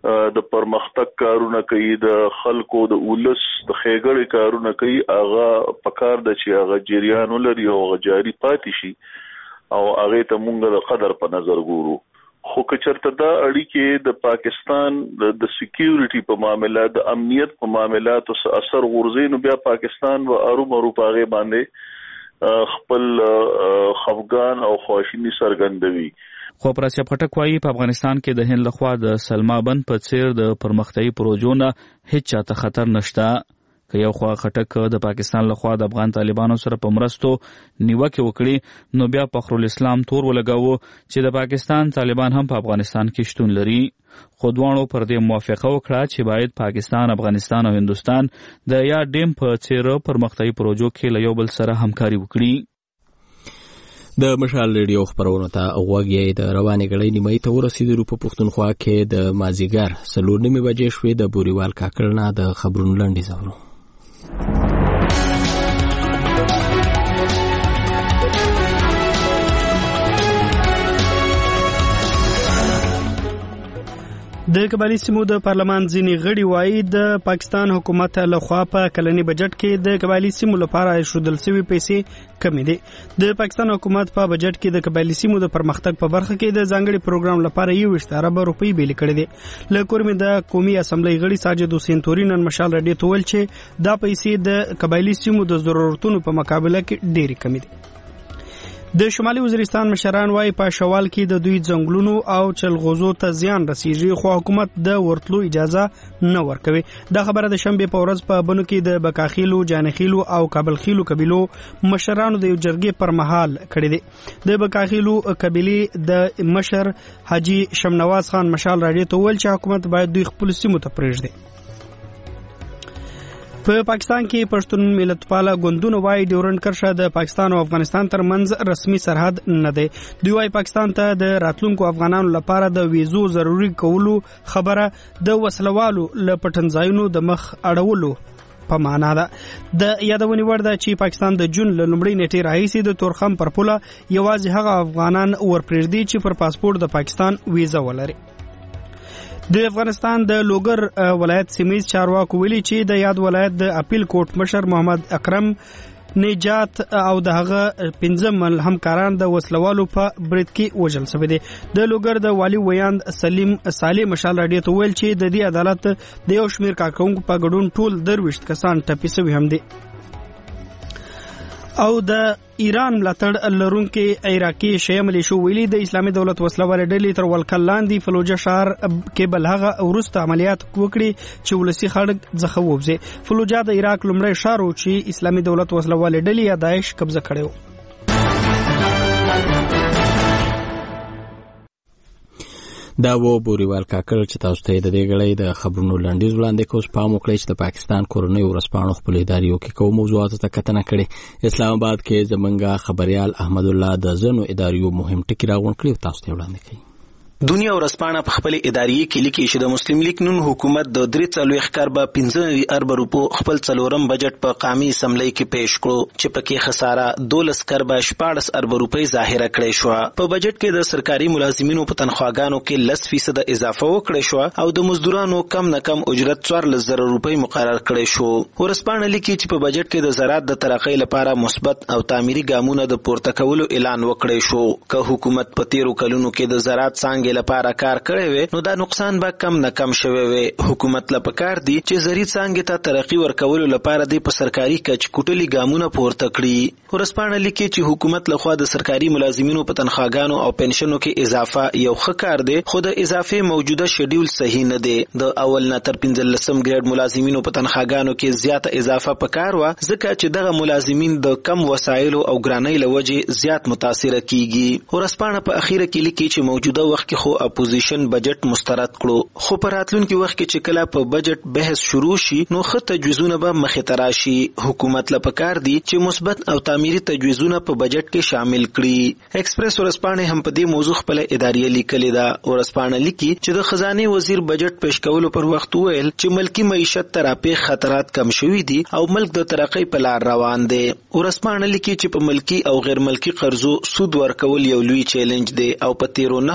د پرمختګ کارونه کوي، د خلکو د ولس د خېګړې کارونه کوي، هغه پکار د چې هغه جریان ولري او هغه جاری پاتې شي او هغه ته مونږ د قدر په نظر ګورو. خو که چرته دا اړیکې د پاکستان د سکیورټي په معاملات، د امنیت په معاملاتو سره اثر غورځي، نو بیا پاکستان و ارومرو پاغه باندې خپل خفګان او خواشینی څرګندوي. خو پراسیا پټک وايي په افغانستان کې د هند لخوا د سلما بند په څیر د پرمختیايي پروژو نه هیڅ چاته خطر نشته. که یو خوا خټک د پاکستان لخوا د افغان طالبانو سره په مرستو نیوکه وکړي، نو بیا فخرالاسلام تور ولګاوه چې د پاکستان طالبان هم په افغانستان کې شتون لري. خو دواړو پر دې موافقه وکړه چې باید پاکستان، افغانستان او هندوستان د یا ډیم په څیر پرمختیايي پروژو کې له یو بل سره همکاري وکړي. د مشال ریډیو خبرونه ته غوږی د روانې غړې نیمه ته ورسېدلو. په پښتونخوا کې د مازیګر 4:30 بجې شوې. د بوریوال کاکړ نه د خبرونو لنډیز اورو. د قبایلی سیمو د پارلمان ځینې غړي وایي د پاکستان حکومت له خوا په کلنی بجټ کې د قبایلی سیمو لپاره ایښودل شوی پیسې کمې دي. د پاکستان حکومت په بجټ کې د قبایلی سیمو د پرمختګ په برخه کې د ځانګړي پروګرام لپاره 21 ارب روپۍ بیل کړې دي. له کورمې د قومي اسمبلی غړي ساجد حسین توري نن مشال رډي تول چې دا پیسې د قبایلی سیمو د ضرورتونو په مقابله کې ډېری کمې دي. د شمالي وزیرستان مشران وايي په شوال کې د دوی ځنګلونو او چلغوزو ته زیان رسیږي، خو حکومت د ورتلو اجازه نه ورکوي. دا خبره د شنبه په ورځ په بنو کې د بکاخیلو، جانخیلو او کابلخیلو قبیلو مشرانو د یو جرګې پر مهال کړې دي. د بکاخیلو قبیلې د مشر حاجی شمنواز خان مشال راډیو ته ویل چې حکومت باید دوی خپل سیمو ته پرېږدي. په پاکستان کې پښتون ملتپاله ګوندونه وايي ډیورنډ کرښه د پاکستان او افغانستان ترمنځ رسمي سرحد نه دی. دوی وايي پاکستان ته د راتلونکو افغانانو لپاره د ویزو ضروري کولو خبره د وسلوالو له پټنځایونو د مخ اړولو په معنا ده. د یادونې وړ ده چې پاکستان د جون له لومړۍ نیټې راهیسې د تورخم پر پوله یوازې هغه افغانان ورپرېږدي چې پر پاسپورت د پاکستان ویزه ولري. د افغانستان د لوګر ولایت سیمیز چارواکو ویلي چې د یاد ولایت د اپیل کورټ مشر محمد اکرم نجات او د هغه 15 همکاران د وسلوالو په برید کې وژل شوي دي. د لوګر د والی ویاند سلیم صالح مشال راډیو ته ویل چې د دې عدالت د یو شمیر کارکونکو په ګډون ټول 23 کسان ټپي شوي هم دي. او د ایران ملاتړ لرونکي عراقي شیعه ملیشو ویلي د اسلامي دولت وسلوالې ډلې تر ولکل لاندې فلوجه ښار کې بل هغه وروسته عملیات وکړي چې ولسي خړک ځخه ووځي. فلوجه د عراق لومړی ښار و چې اسلامي دولت وسلوالې ډلې یا داعش قبضه کړی و. دا و بوریوال کاکړ چې تاسو ته د دې غړې د خبرونو لنډیز وړاندې کوم پام وکړئ چې د پاکستان کورنۍ ورسپانو خپل اداریو کې کوم موضوعاتو ته کتنه کړي. اسلام آباد کې زمونږ خبريال احمد الله د زنو اداریو مهم ټکی راغون کړی تاسو ته وړاندې کړي. دنیا ورسپانه په خپل ادارې کې لیکي چې د مسلم لیگ نون حکومت د 3 کاربه 15 ارب روپو خپل څلورم بجټ په قومي اسمبلی کې پیښ کړو چې پکې خساره 12 کاربه 14 ارب روپۍ ظاهره کړې شو. په بجټ کې د سرکاري ملازمینو په تنخواګانو کې 10% اضافه وکړې شو او د مزدورانو کم نه کم اجرت 4000 روپۍ مقرر کړې شو. ورسپانه لیکي چې په بجټ کې د زراعت د ترقۍ لپاره مثبت او تعمیري ګامونه د پورته کولو اعلان وکړې شو. که حکومت په 13 کلونو کې د زراعت څنګه لپاره کار کړی وي نو دا نقصان به کم نه کم شوی وي. حکومت له پکار دی چې زراعت څنګه ته ترقی ورکولو لپاره د سرکاري کچ کوټلي ګامونه پورته کړي. ورسپانه لیکي چې حکومت له خوا د سرکاري ملازمینو په تنخواګانو او پنشنو کې اضافه یو ښه کار دی، خو د اضافه موجوده شیډول صحیح نه دی. د اول نه تر 15 ګریډ ملازمینو په تنخواګانو کې زیاته اضافه پکار و ځکه چې دغه ملازمین د کم وسایلو او ګرانۍ له وجې زیات متاثر کیږي. ورسپانه په اخیره کې لیکي چې موجوده وخت کې خو اپوزیشن بجټ مسترد کړو، خو په راتلونکي وخت کې چې کله په بجټ بحث شروع شي نو ښه تجویزونه به مخې ته راشي. حکومت له پکار دی چې مثبت او تعمیري تجویزونه په بجټ کې شامل کړي. ایکسپریس ورسپانه هم په دې موضوع خپل اداري لیکلې ده. ورسپانه لیکي چې د خزانه وزیر بجټ پیش کولو پر وخت ویل چې ملکی معیشت تراپی خطرات کم شوي دي او ملک د ترقۍ په لار روان دی. ورسپانه لیکي چې په ملکی او غیر ملکی قرضو سود ورکول یو لوی چیلنج دی او په 13 میاشتو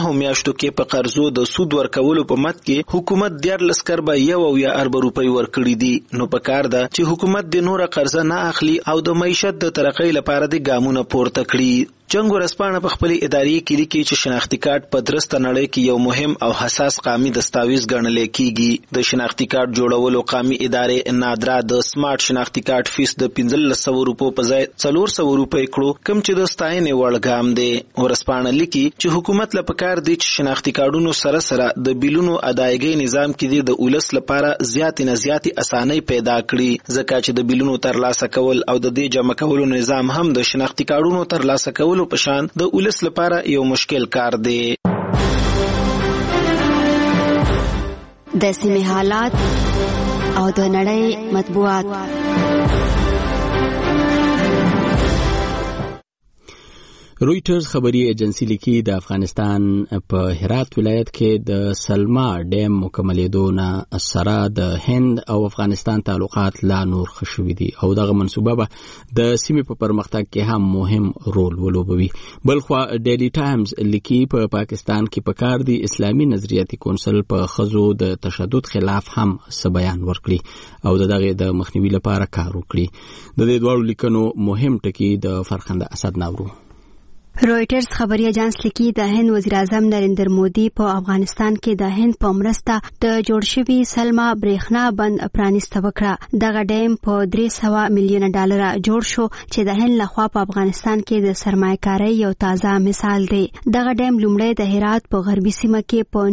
شرایطو کې په قرضو د سود ورکولو په مت کې حکومت 14 کربه 1 ارب روپۍ ورکړي دي. نو په کار ده چې حکومت د نور قرضه نه اخلي او د معیشت د ترقۍ لپاره د ګامونه پورته کړي. جنگ ورسپانه په خپل اداري کې لیکي چې شناختی کارت په درسته نړۍ کې یو مهم او حساس قامي دستاویز ګڼل کیږي. د شناختی کارت جوړولو قامي ادارې نادرا د سمارټ شناختی کارت فیس د 1500 روپو په ځای 400 روپۍ کړو، کوم چې د ستاینې وړ ګام دی. ورسپانه لیکي چې حکومت له پکار دی چې شناختی کارتونو سره سره د بیلونو ادایګۍ نظام کې د ولس لپاره زیات نه زیات اسانۍ پیدا کړي، ځکه چې د بیلونو ترلاسه کول او د دې جمع کولو نظام هم د شناختی کارتونو ترلاسه کول پشان د ولس لپاره یو مشکل کار دی. د سیمې حالات او د نړۍ مطبوعات. رویټرز خبري ایجنسی لیکي د افغانستان په هرات ولایت کې د سلما ډیم مکملېدو نه سره د هند او افغانستان تعلقات لا نور ښه شوي دي او دغه منصوبه به د سیمې په پرمختګ کې هم مهم رول ولوبوي. بلخوا ډیلی ټایمز لیکي په پاکستان کې په کار دی اسلامي نظریاتي کونسل په ښځو د تشدد خلاف هم څه بیان ورکړي او دغه د مخنیوي لپاره کار وکړي. د دې دوه لیکنو مهم ټکي د فرخنده اسد ناورو. رویټرز خبري اژانس لیکي د هند وزیر اعظم نریندر مودي په افغانستان کې د هند په مرسته د جوړ شوي سلما برېښنا بند پرانیسته وکړه. دغه ډیم په 300 میلیون ډالر جوړ شو چې د هند لخوا په افغانستان کې د سرمایه‌کارۍ یو تازه مثال دی. دغه ډیم لومړی د هرات په غربي سیمه کې په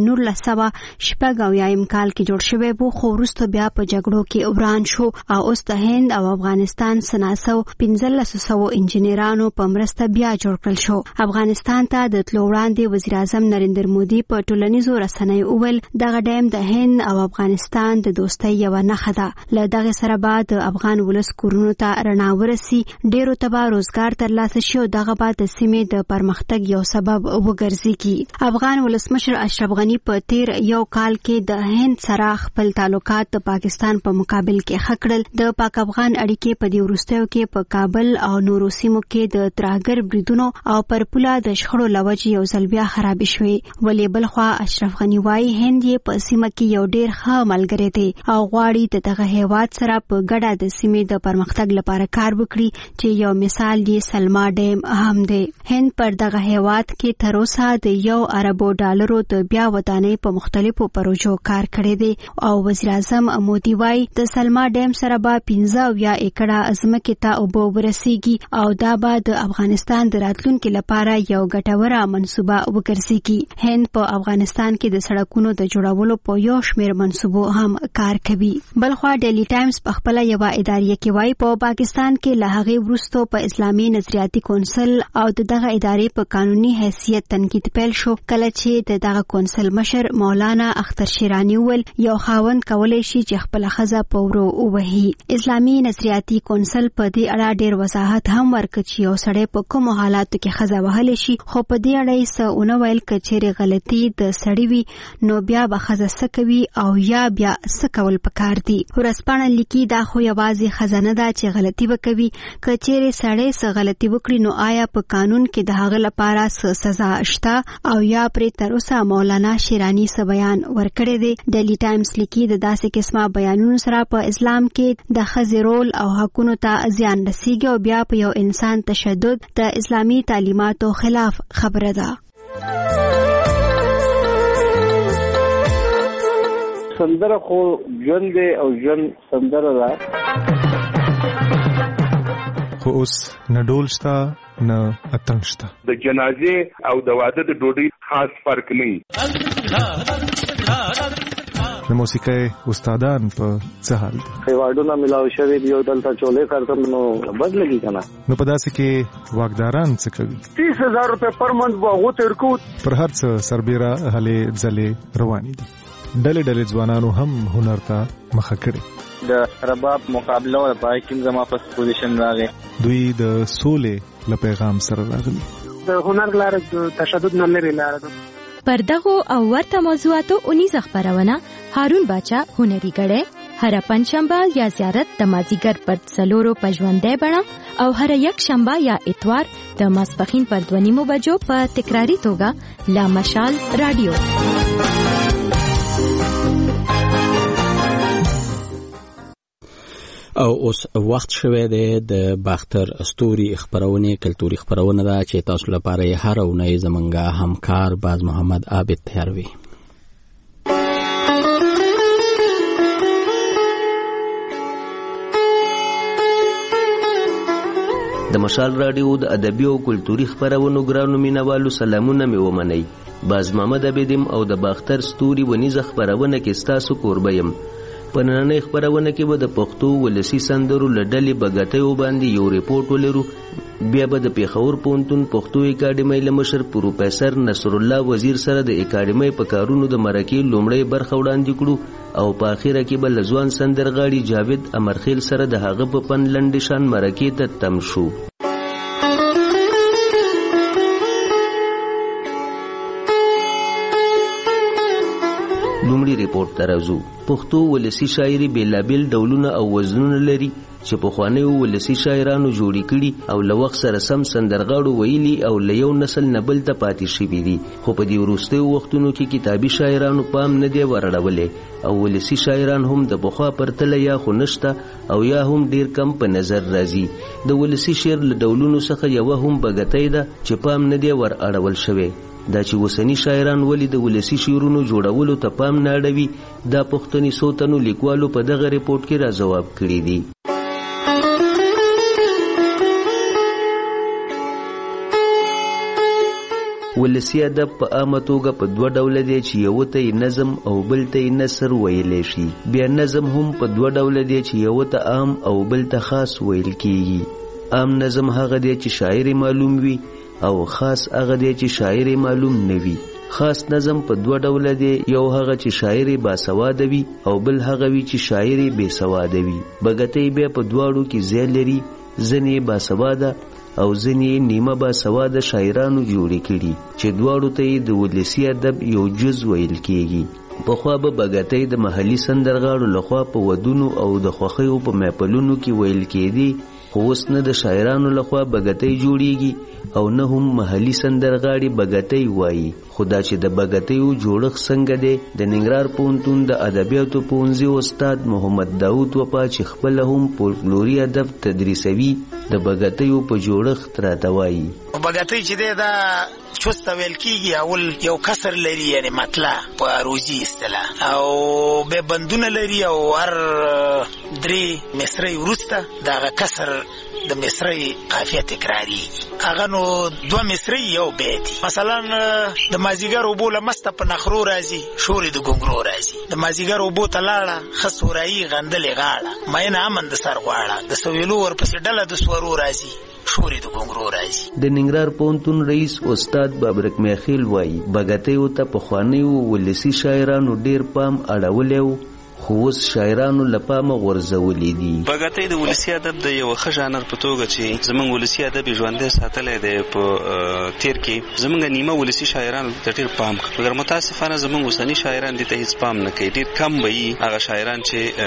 1996 کال کې جوړ شوی و، خو وروسته بیا په جګړو کې وران شو او اوس د هند او افغانستان سناسو 1500 انجنیرانو په مرسته بیا جوړ کړل شو. افغانستان ته د تلو وړاندې وزیر اعظم نریندر مودي په ټولنیزو رسنیو وویل دغه ډیم د هند او افغانستان د دوستۍ یو نښه ده. له دغه سره بعد د افغان ولس کورونو ته رڼا ورسي، ډیرو ته به روزګار ترلاسه شي او دغه بعد د سیمې د پرمختګ یو سبب وګرځي. افغان ولسمشر اشرف غنی په تیر یو کال کې د هند سره خپل تعلقات د پاکستان په مقابل کې ښه کړل. د پاک افغان اړیکې په دې وروستیو کې په کابل او نورو سیمو کې د ترهګر بریدونو او پر پوله د شخړو لوجې یو ځل بیا خراب شوې. ولې بلخوا اشرف غنی وايي هند یې په سیمه کې یو ډیر ښه ملګری دی او غواړي د دغه هیواد سره په ګډه د سیمې د پرمختګ لپاره کار وکړي چې یو مثال یې سلما ډیم هم دی. هند پر دغه هیواد کې تر اوسه د $1 ارب د بیا ودانۍ په مختلفو پروژو کار کړی دی او وزیر اعظم مودي وايي د سلما ډیم سره به 15 ایکړه ځمکې ته اوبه ورسیږي او دا به د افغانستان د راتلونکي لپاره یو ګټوره منصوبه وګرځي. هند په افغانستان کې د سړکونو د جوړولو په یو شمېر منصوبو هم کار کوي. بلخوا ډیلی ټایمز په خپل یو ادارې کې وايي په پاکستان کې له هغې وروسته په اسلامي نظریاتي کونسل او دغه ادارې په قانوني حیثیت تنقید پیل شو، کله چې دغه کونسل مشر مولانا اختر شیرانی ویل یو خاوند کولی شي چې خپل ښځه په ورو ووهي. اسلامي نظریاتي کونسل په دې اړه ډیر وضاحت هم ورکړ چې یو سړی په کوم حالاتو کې ښځه وهلی شي، خو په دې اړه یې څه ونه ویل که چیرې غلطي د سړي وي نو بیا به ښځه څه کوي او یا بیا څه کول پکار دي. ورځپاڼه لیکي دا خو یوازې ښځه نه ده چې غلطي به کوي، که چیرې سړی څه غلطي وکړي نو آیا په قانون کې د هغه لپاره څه سزا شته او یا پرې تر اوسه مولانا شیرانی څه بیان ورکړی دی. ډیلی ټایمز لیکي د داسې قسمه بیانونو سره په اسلام کې د ښځې رول او حقونو ته زیان رسیږي او بیا په یو انسان تشدد د اسلامي تعلیماتو خلاف خبره ده. سندره خو ژوند دی او ژوند سندره ده، خو اوس نه ډول شته نه اتڼ شته. د جنازې او د واده د ډوډۍ خاص فرق نه. د موسیقۍ استادان په څه حال دي؟ ایوارډونه ملاو شوي دي او دلته چولې کارتم نو بد لګي کنه. نو په داسې کې واکداران څه کوي؟ 30,000 روپے پر منت به هغو ته ورکو. پر هر څه سربیره هلې ځلې روانې دي. ډلې ځوانانو هم هنر ته مخه کړې. د رباب مقابله او پای کې زما په پوزیشن راغی. دوی د سولې له پیغام سره راغلي. د هنر لاره د تشدد نه لري لاره ده. پر دغو او ورته موضوعاتو اونیزه خبرونه هارون باچا هنري غړې هر پنځشنبه یا زیارت د مازیګر پر 4 په ژوندۍ بڼه او هر یک شنبه یا اتوار د ماسپخین پر 2 بجو په تکراری توګه لا مشال رادیو. او اوس وخت شوه د باختر استوري خبرونه کلتوري خبرونه دا چې تاسو لپاره هر اونۍ زمونږه همکار باز محمد عابد تیاروي. د مشال رادیو د ادبي او کلتوري خبرونو ګرانو مینوالو سلامونه مې ومنئ. باز محمد عابد او د باختر استوري ونیزه خبرونه کې ستاسو کوربه یم. په نننۍ خبرونه کې به د پښتو ولسي سندرو له ډلې بګتیو باندې یو ریپورټ ولرو. بیا به د پېښور پوهنتون پښتو اکاډمۍ له مشر پروفیسر نصر الله وزیر سره د اکاډمۍ په کارونو د مرکې لومړۍ برخه وړاندې کړو او په اخره کې به له ځوان سندرغاړي جاوید امرخیل سره د هغه په فن لنډې شان مرکې ته تم شو. لومړی ریپورټ ته راځو. پښتو ولسي شاعري بېلابېل ډولونه او وزنونه لري چې پخوانیو ولسي شاعرانو جوړې کړي او له وخت سره سم سندرغاړو ویلي او له یو نسل نه بل ته پاتې شوي دي. خو په دې وروستیو وختونو کې کتابي شاعرانو پام نه دی ورړولی او ولسي شاعران هم د پخوا پرتله یا خو نشته او یا هم ډیر کم په نظر راځي. د ولسي شعر له ډولونو څخه یوه هم بګتی ده چې پام نه دی ور اړول شوی. دا چې وسنی شاعران ولې د ولسي شعرونو جوړولو ته پام نه اړوي دا پښتني سوتنو لیکوالو په دغه ریپورټ کې را ځواب کړي دي. ولسي ادب په عامه توګه په دوه ډوله دی چې یو ته نظم او بل ته نثر ویلی شي. بیا نظم هم په دوه ډوله دی چې یو ته عام او بل ته خاص ویل کیږي. عام نظم هغه دی چې شاعر معلوم وي او خاص هغه دی چې شاعر معلوم نه وي. خاص نظم په دوه ډوله دی، یو هغه چې شاعر باسواده وي او بل هغه وي چې شاعر بې سواده وي. بګتی بیا په دواړو کې ځای لري. ځینې باسواده او ځینې نیمه باسواده شاعرانو جوړې کړي چې دواړو ته یې د ولسي ادب یو جز ویل کیږي. پخوا به بګتی د محلي سندرغاړو لخوا په ودونو او د خوښیو په محفلونو کې ویل کېدی، خو اوس نه د شاعرانو لخوا بګتی جوړیږي او نه هم محلي سندرغاړي بګتی وایي. خو دا چې د بګتیو جوړښت څنګه دی، د ننګرهار پوهنتون د ادبیاتو پوهنځي استاد محمد داود وپا چې خپله هم فولکلوري ادب تدریسوي د بګتیو په جوړښت راته وایي. بګتی چې دی دا چوسته ویل کیږي، اول یو کسر لري یعنی مطلع په روزي اصطلاح، او به بندونه لري او هر درې مصرۍ وروسته دغه کسر د مصرۍ قافیه تکراري. هغه نو دوه مصرۍ یو بیت. مثلا د مازیګر اوبو له مسته په نخرو راځي، شورې د ګونګرو راځي. د مازیګر اوبو ته لاړه ښه سورایي غندلې غاړه، مینه امن د سر غواړه، د سویلو ورپسې ډله د سورو راځي، شورې د ګونګرو راځي. د ننګرهار پوهنتون رئیس استاد بابرک میخیل وایي بګتیو ته پخوانیو ولسي شاعرانو ډیر پام اړولی و، خو اوس شاعرانو له پامه غورځولي دي. بګتی د ولسي ادب د یو ښه ژانر په توګه چې زموږ ولسي ادب یې ژوندی ساتلی دی په تیر کې، زموږ نیمه ولسي شاعرانو ته ډېر پام کوي، مګر متاسفانه زموږ اوسني شاعران دې ته هېڅ پام نه کوي. ډېر کم به وي هغه شاعران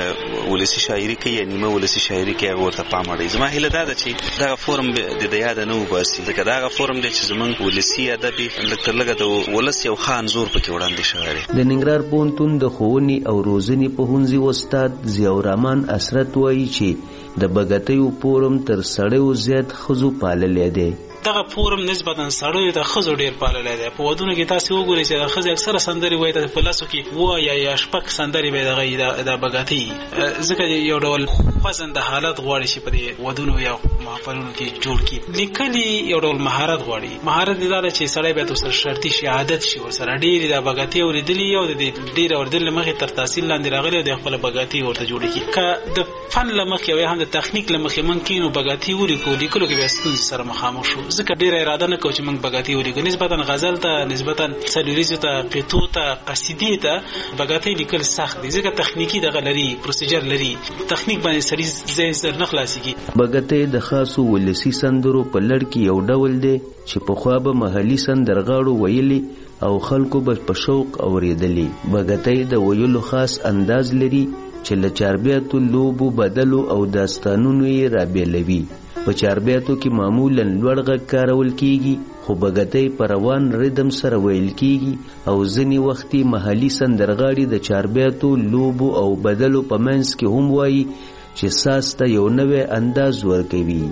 چې ولسي شاعري کوي یا نیمه ولسي شاعري کوي، هغه ورته پام اړوي. زما هیله دا ده چې دغه فورم د یاده نه وباسي، ځکه دغه فورم دی چې زموږ ولسي ادب یې لږ تر لږه د ولس یو ښه انځور پکې وړاندې شوی دی. د ننګرهار پوهنتون د ښوونې او روزنې پوهنځي استاد ضیاءالرحمن اسرت وایي چې د بګتیو فورم تر سړیو زیات ښځو پاللی دی. دغه فورم نسبتا سړیو ته ښځو ډېر پاللی دی. په ودونو کې تاسې وګورئ چې د ښځې اکثره سندرې وایي په لسو کې اووه یا شپږ سندرې به دغه د بګتۍ، ځکه یو ډول خوځنده حالت غواړي چې په دې ودونو یا محفلونو کې جوړ کړي. لیکلي یو ډول مهارت غواړي. مهارت یې دا ده چې سړی باید ورسره شرطي شي، عادت شي ورسره. ډېرې د بګتۍ اورېدلي او د ډېرې اورېدل له مخې تر تحصیل لاندې راغلي او د خپله بګتۍ ورته جوړې کړي. که د فن له مخې او یا هم د تخنیک له مخې موږ کینو بګتۍ ولیکو، لیکلو کې بیا ستونزې سره مخامخ شو، ځکه ډېره اراده نه کوو چې موږ بګتۍ ولیکو. نسبتا غزل ته، نسبتا څلوریزو ته، قطعو ته، قصیدې ته بګتۍ لیکل سخت دي، ځکه تخنیکي دغه لري، پروسیجر لري. تخنیک باندې سړي ذهن نه خلاصېږي. بګتۍ د خاصو ولسي سندرو په لړ کې یو ډول دی چې پخوا به محلي سندرغاړو ویلي او خلکو به په شوق اورېدلي. بګتۍ د ویلو خاص انداز لري چې له چاربیاتو، لوبو، بدلو او داستانونو یې رابېلوي. په چاربیاتو کې معمولا لوړ غږ کارول کیږي خو بګتۍ په روان ریدم سره ویل کیږي او ځینې وختي محلي سندرغاړي د چاربیاتو لوبو او بدلو په منځ کې هم وایي چې ساز ته یو نوی انداز ورکوي.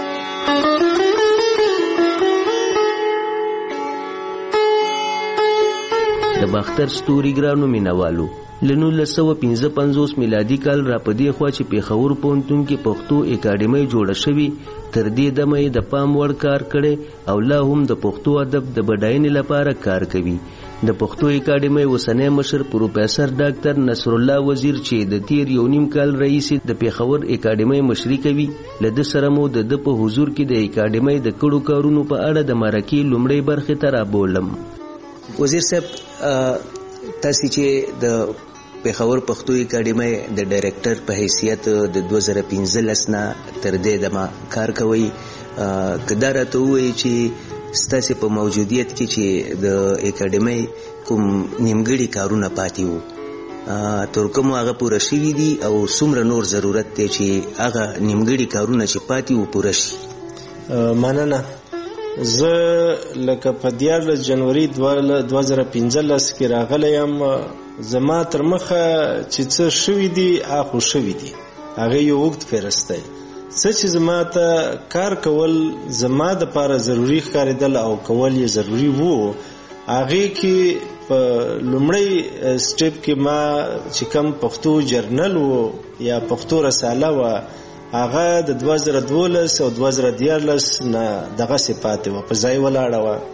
د باختر ستوري ګرانو مینوالو له 1955 میلادي کال را پدې خوا چې پیښور پوهنتون کې پښتو اکاډمۍ جوړه شوې تر دې دمه د پام وړ کار کړي او لا هم د پښتو ادب د بډاینې لپاره کار کوي. د پښتو اکاډمۍ اوسنی مشر پروفیسر ډاکټر نصر الله وزیر چې د تیر یو نیم کال رئیس د پیښور اکاډمۍ مشري کوي له د سره مو د په حضور کې د اکاډمۍ د کړو کارونو په اړه د مرکې لومړی برخه ته رابولم. وزیر صاحب تاسو چې د پیښور پښتو اکاډمۍ د ډایرکټر په حیثیت د 2015 نه تر دې دمه کار کوي کدا راته وایي چې ستاسو په موجودیت کې چې د اکاډمۍ کوم نیمګړي کارونه پاتې وو تر کومه هغه پوره شوي دي او څومره نور ضرورت دی چې هغه نیمګړي کارونه چې پاتې وو پوره شي؟ مننه. زه لکه په 14 جنوري 2015 کې راغلی یم. زما تر مخه چې څه شوي دي هغه شوي دي، هغه یو اوږد فهرست دی. څه چې زما ته کار کول زما دپاره ضروري ښکارېدل او کول یې ضروري وو، هغې کې په لومړی سټیپ کې ما چې کوم پښتو جرنل وو یا پښتو رساله وه هغه د 2012 او 2014 نه دغسې پاتې وه، په ځای ولاړه وه.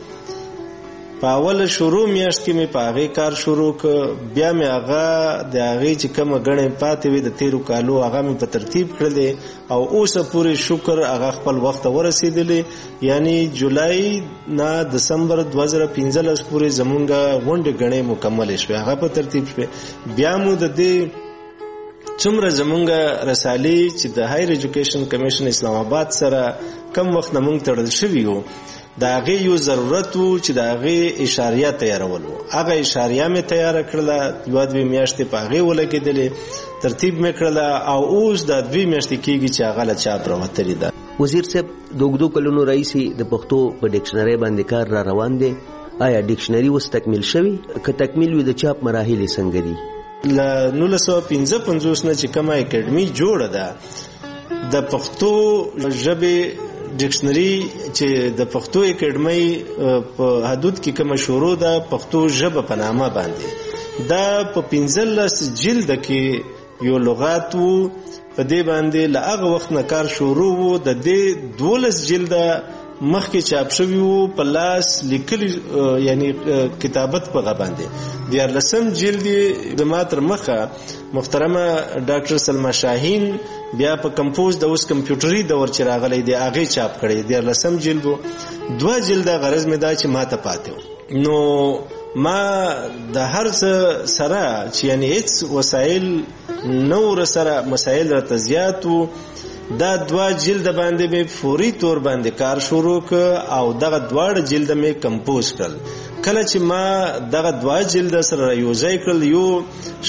په اوله شروع میاشت کې مې په هغې کار شروع کړ، بیا مې هغه د هغې چې کومه ګڼې پاتې وې د تیرو کالو هغه مې په ترتیب کړلې او اوسه پورې شکر هغه خپل وخت ته ورسېدلې، یعنی جولای نه دسمبر 2015 پورې زمونږ غونډې ګڼې مکملې شوې، هغه په ترتیب شوې. بیا مو د دې څومره زمونږ رسالې چې د هایر ایجوکیشن کمیشن اسلام آباد سره کم وخت نه مونږ تړل شوي وو، د هغې یو ضرورت وو چې د هغې اشاریه تیارول وو. هغه اشاریه مې تیاره کړله، 2 میاشتې په هغې ولګېدلې، ترتیب مې کړله او اوس دا 2 میاشتې کېږي چې هغه له چاپ راوتلې ده. وزیر صاحب د اوږدو کلونو راهیسې د پښتو په ډکشنرۍ باندې کار را روان دی، آیا ډکشنري اوس تکمیل شوي؟ که تکمیل وي د چاپ مراحل یې څنګه دي؟ له 1955 نه چې کومه اکاډمي جوړه ده د پښتو ژبې ډکشنري چې د پښتو اکاډمۍ په حدود کې کومه شروع ده پښتو ژبه په نامه باندې، دا په 15 جلد کې یو لغات وو، په دې باندې له هغه وخت نه کار شروع وو. د دې 12 جلده مخکې چاپ شوي وو په لاس لیکلي، یعنی کتابت په هغه باندې. 14 جلد زما تر مخه محترمه ډاکټر سلما شاهین بیا په کمپوز د اوس کمپیوټري دور چې راغلی دی هغې چاپ کړی، 14 جلد وو. 2 جلده غرض مې دا چې ما ته پاتې وو. نو ما د هر څه سره چې یعنی هیڅ وسایل نو سره مسایل راته زیات وو، دا 2 جلد باندې مې فوري طور باندې کار شروع ک او دغه 2 جلد مې کمپوز کړل. کله چې ما دغه 2 جلد سره یوځای کړل، یو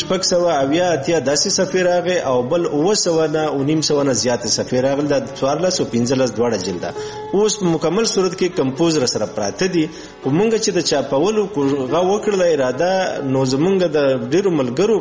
680 داسې صفحې راغې او بل 900 نه زیاتې صفحې راغلې، د 14 او 15 2 جلده اوس په مکمل صورت کې کمپوز را سره پراته دي. خو مونږ چې د چاپولو غو وکړله اراده، نو زمونږ د ډېرو ملګرو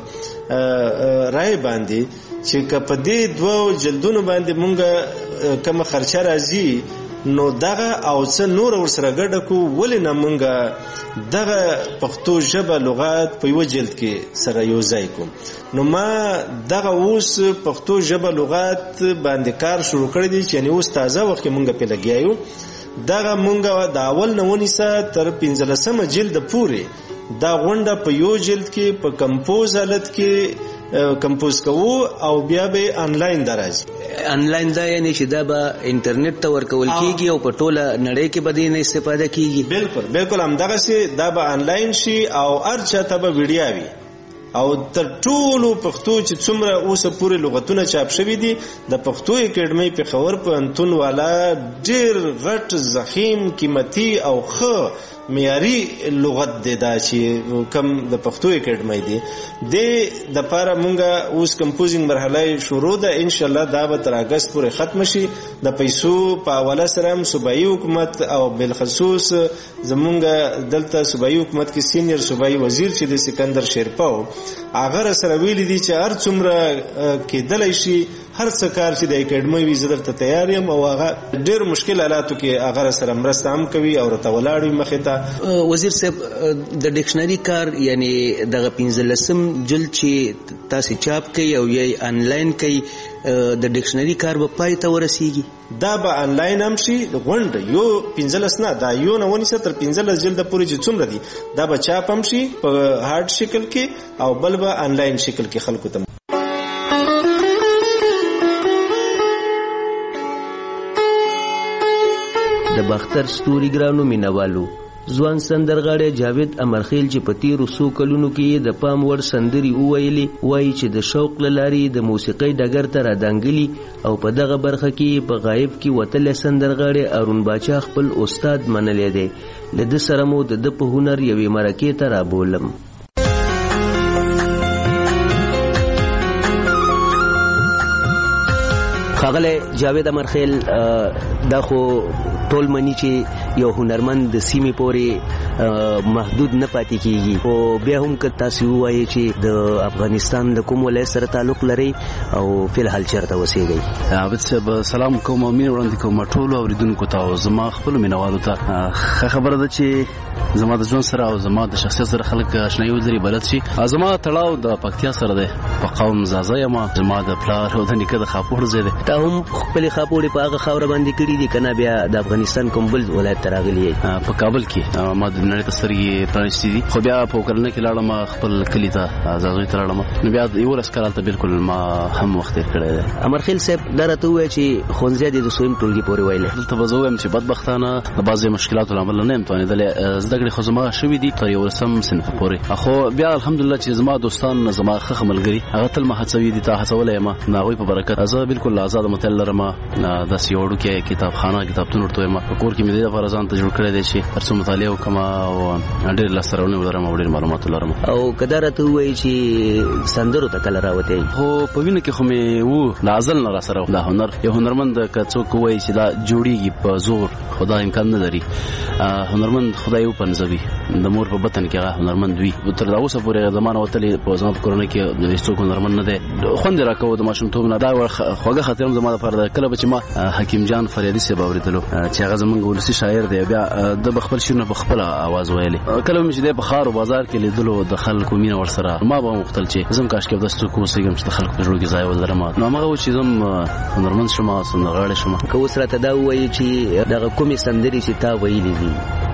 په رای باندې چې که په دې 2 جلدونو باندې مونږ کومه خرچه راځي نو دغه او څه نور ورسره ګډه کو، ولې نه مونږ دغه پښتو ژبه لغات په یو جلد کې سره یو ځای کوم. نو ما دغه اوس پښتو ژبه لغات باندې کار شروع کړی دی چې یعنی اوس تازه وخت کې مونږ په لګیا یو. دغه مونږ د اول نه ونیسه تر 15 جلد پورې دا غونډه په یو جلد کې په کمپوز حالت کې کمپوز کوو او بیا به آنلاین درازي. آنلاین دا یعنی چې دا به انټرنیټ ته ورکول کیږي او په ټوله نړۍ کې به دې نه استفاده کیږي؟ بالکل همدغسې دا به آنلاین شي او هر چا ته به ویډیا وي او تر ټولو پښتو چې څومره اوسه پورې لغتونه چاپ شوي دي د پښتو اکاډمۍ پیښور پوهنتون والا ډېر غټ ضخیم قیمتي او ښه معیاري لغت دی دا چې کم د پښتو اکیډمي دی د لپاره مونږه اوس کمپوزینګ مرحله شروع ده. ان شاء الله دا به تر اگست پورې ختم شي. د پیسو په حواله سره هم صوبایي حکومت او بالخصوص زمونږ دلته صوبایي حکومت کې سینیئر صوبایي وزیر چې د سکندر شیرپاو هغه سره ویلي دي چې هر څومره کېدلی شي هر څه کار چې د اکیډمي وي زه درته تیار یم او هغه ډېر مشکل حالاتو کې هغه سره مرسته هم کوي او راته ولاړ وي مخې ته. وزیر صاحب د ډکشنري کار یعنی دغه 15 جلد چې تاسو چاپ کوي او یې آنلاین کوي د ډکشنري کار به پای ته ورسیږي؟ دا به آنلاین هم شي. غونډه یو 15 نه دا یو نه ونیسه تر 15 جلد پورې چې څومره دي دا به چاپ هم شي په هارد شکل کې او بل به آنلاین شکل کې خلکو ته. د باختر ستوري ګرانو مینوالو ځوان سندرغاړی جاوید امرخیل چې په تیرو څو کلونو کې د پام وړ سندري وویلې وایي چې د شوق له لارې د موسیقۍ ډګر ته رادانګلي او په دغه برخه کې په غایب کې وتلی سندرغاړی ارون باچا خپل استاد منلی دی. له ده سره مو د ده په هنر یوې مرکې ته رابولم. ښاغلی جاوید امرخیل دا خو ټول مني چې یو هنرمند د سیمې پورې محدود نه پاتې کیږي خو بیا هم که تاسو ووایئ چې د افغانستان د کوم ولایت سره تعلق لرئ او فلحال چېرته اوسېږئ؟ عابد صاحب سلام کوم او مینه وړاندې کوم ټولو اورېدونکو ته او زما خپلو مینوالو ته. ښه خبره ده چې زما د ژوند سره او زما د شخصیت سره خلک اشنایي ولري بلد شي. زما تړاو د پکتیا سره دی. په قوم زازه یم. زما د پلار او د نیکه د خاپوړ ځای دی. تا هم خپلې خاپوړې په هغه خاوره باندې کړي دي که نه بیا د افغانستان کوم بل ولایت ته راغلي یې؟ په کابل کې ما د نړۍ ته سترګې پرانیستې دي خو بیا په کرنه کې لاړم خپل کلي ته زازوی ته لاړم نو بیا 11 کال ته بالکل ما هم وخت تېر کړی دی. امرخیل صاحب دا راته ووایه چې ښوونځی دې د څویم ټولګي پورې ویلی؟ دلته به زه ووایم چې بدبختانه د بعضې مشکلاتو له امله نه یم توانېدلی. زده کړې خو زما شوي دي تر 11 صنف پورې خو بیا الحمدلله چې زما دوستان زما ښه ملګري هغه تل ما هڅوي دي تا هڅولی یم د هغوی په برکت زه بالکل آزاده مطالعه لرم. داسې یو وړوکی کتابخانه کتابتون ورته وایم په کور کې مې دې لپاره ځان ته جوړ کړی دی چې تر څو مطالعه وکړم او ډېر لاسته راوړنې ولرم او ډېر معلومات ولرم. او که دا راته ووایي چې سندرو ته کله راوتی؟ خو په وینه کې خو مې وو د ازل نه راسره دا هنر. یو هنرمند که څوک ووایي چې دا جوړیږي په زور خو دا امکان نه لري. هنرمند خدای وپنځوي د مور په بطن کې هغه هنرمند وي. تر دا اوسه پورې زمانه وتلې په زما په کورنۍ کې هېڅوک هنرمند نه دی. خوند یې راکوه د ماشومتوب نه. دا خوږه خاطره هم زما لپاره ده. کله به چې ما حکیم جان فریادي صاحب اورېدلو چې هغه زموږ ولسي شاعر دی بیا د به خپل شعرونه په خپله اواز ویلې. کله به مې چې دی په ښار او بازار کې لیدلو د خلکو مینه ورسره ما به غوښتل چې زه هم کاشکې داسې څوک اوسېږم چې د خلکو په زړه کې ځای ولرم. نو هماغه و چې زه هم هنرمند شم او سندرغاړی شم. که اوس راته دا ووایي چې دغه کومې سندرې چې تا ویلې دي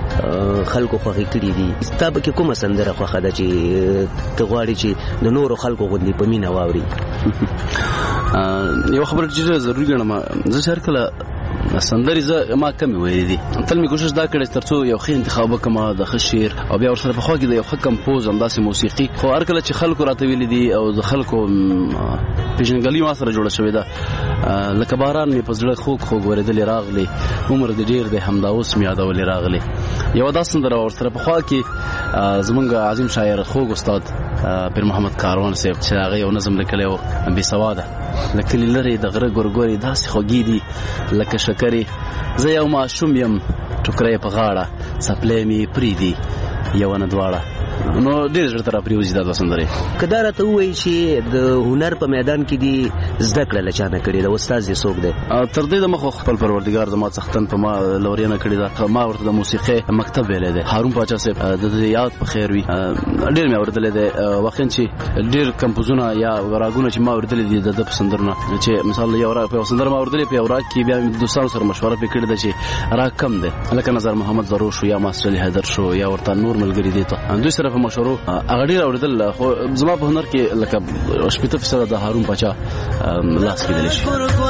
خلکو خوښې کړي دي ستا پکې کومه سندره خوښه ده چې ته غواړې چې د نورو خلکو غوندې په مینه واوري؟ یو خبره چې ضروري ګڼم زه چې هر کله سندرې زه ما کمې ویلې دي تل مې کوشش دا کړی تر څو یو ښه انتخاب وکړم د ښه شعر او بیا ورسره په خوا کې د یو ښه کمپوز همداسې موسیقي. خو هر کله چې خلکو راته ویلي دي او د خلکو پېژندګلي ما سره جوړه شوې ده لکه باران مې په زړه خوږ خوږ ورېدلې راغلی عمر دې ډېر دی همدا اوس مې یادولې راغلی. یوه دا سندره ورسره په خوا کې زمونږ عظیم شاعر خوږ استاد پیر محمد کاروان صاحب چې هغه یو نظم لیکلی و بې سواده له کلي لرې د غره ګورګورې داسې خوږې دي لکه شکرې زه یو ماشوم یم ټوکری په غاړه څپلی مې پرېږدي یوه نه دواړه. نو ډېر زړه ته راپرېوځي دا دوه سندرې. که دا راته ووایي چې د هنر په میدان کې دي زده کړه له چا نه کړې ده استاد یې څوک دی؟ تر دې دمه خو خپل پروردګار زما څښتن په ما لورینه کړې ده. ما ورته د موسیقۍ مکتب ویلی دی هارون پاچا صاحب د دې یاد په خیر وي ډېر مې اورېدلی دی. واقعا چې ډېر کمپوزونه یا راګونه چې ما اورېدلي دي د ده په سندرونه چې مثال په یو سندره ما اورېدلې په یو راګ کې بیا مې دوستانو سره مشوره پرې کړې ده چې راګ کم دی لکه نظر محمد ضرور شو یا ماسټر علي حیدر شو یا ورته نور ملګري دي ته دوی سره په مشورو هغه ډېر اورېدل. خو زما په هنر کې لکه 80% د هارون پاچا لاس کېدلی شي.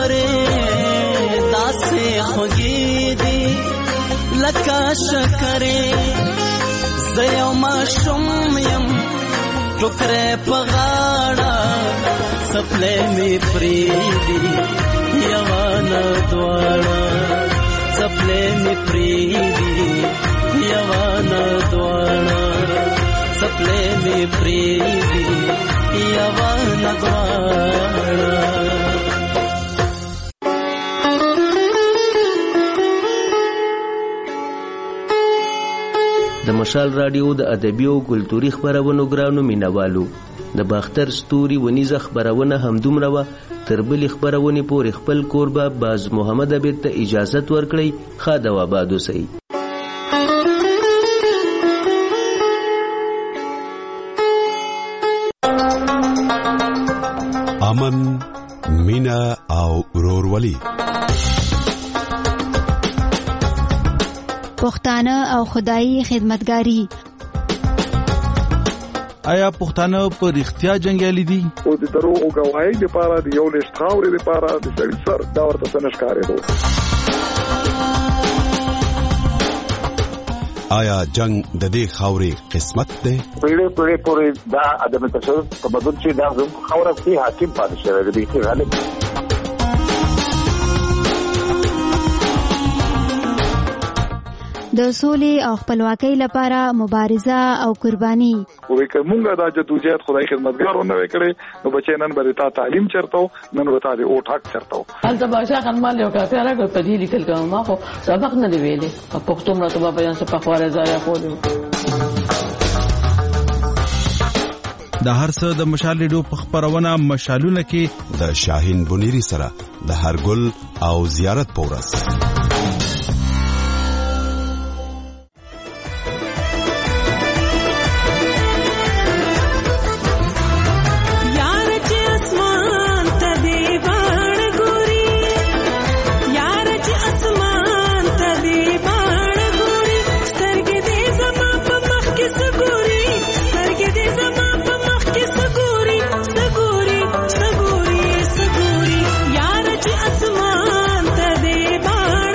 داسې خوږې دي لکه شکرې زه یو ماشوم یم ټوکری په غاړه څپلی مې پرېږدي یوه نه دواړه څپلی مې پرېږدي یوه نه دواړه سپلې مې پریدي یوا نه دواړه. د مشال رادیو د ادبي او کلتوري خبرونو ګرانو مینوالو، د باختر ستوري ونیزه خبرونه همدومره وه. تر بلې خبرونې پورې خپل کوربه باز محمد عبید ته اجازت ورکړئ. ښه د آباد اوسئ. امن، مینا او ورورولي، پښتانه او خدایي خدمتګاری. آیا پښتانه په رښتیا جنگیالي دي؟ او د دروغ او گواهی لپاره د یو لښت خاورې لپاره د سړي سر دا ورته څه نښکارېدو. آیا جنگ د دې خاورې قسمت دی؟ پیړۍ پورې دا عدم تشدد په بدل چې دا خاوره کې حاکم پاتې شوی دی چې غالب. د سولې او خپلواکۍ لپاره مبارزه او قرباني. وې که مونږه دا جدوجہد خدای خدمتګارونه وکړي نو بچي نن به تا تعلیم چرته نن به تا د او ټاک چرته. هلته بادشاہ خانمال یو کافي راغی په دې لیکل کوم ما خو سبق نه دی ویلې په پښتو مرته په بیان څه په خواره ځای خوري. د هر څه د مشال ریډیو په خبرونه مشالونه کې د شاهین بنيري سره د هرګل او زیارت پورس. اسمان ته دی بار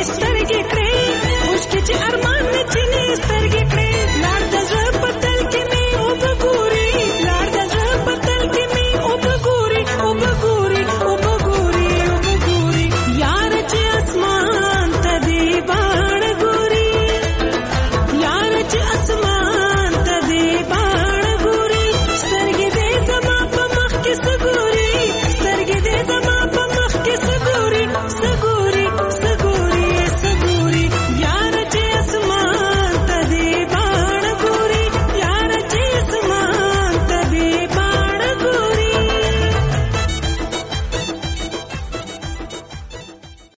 سترګې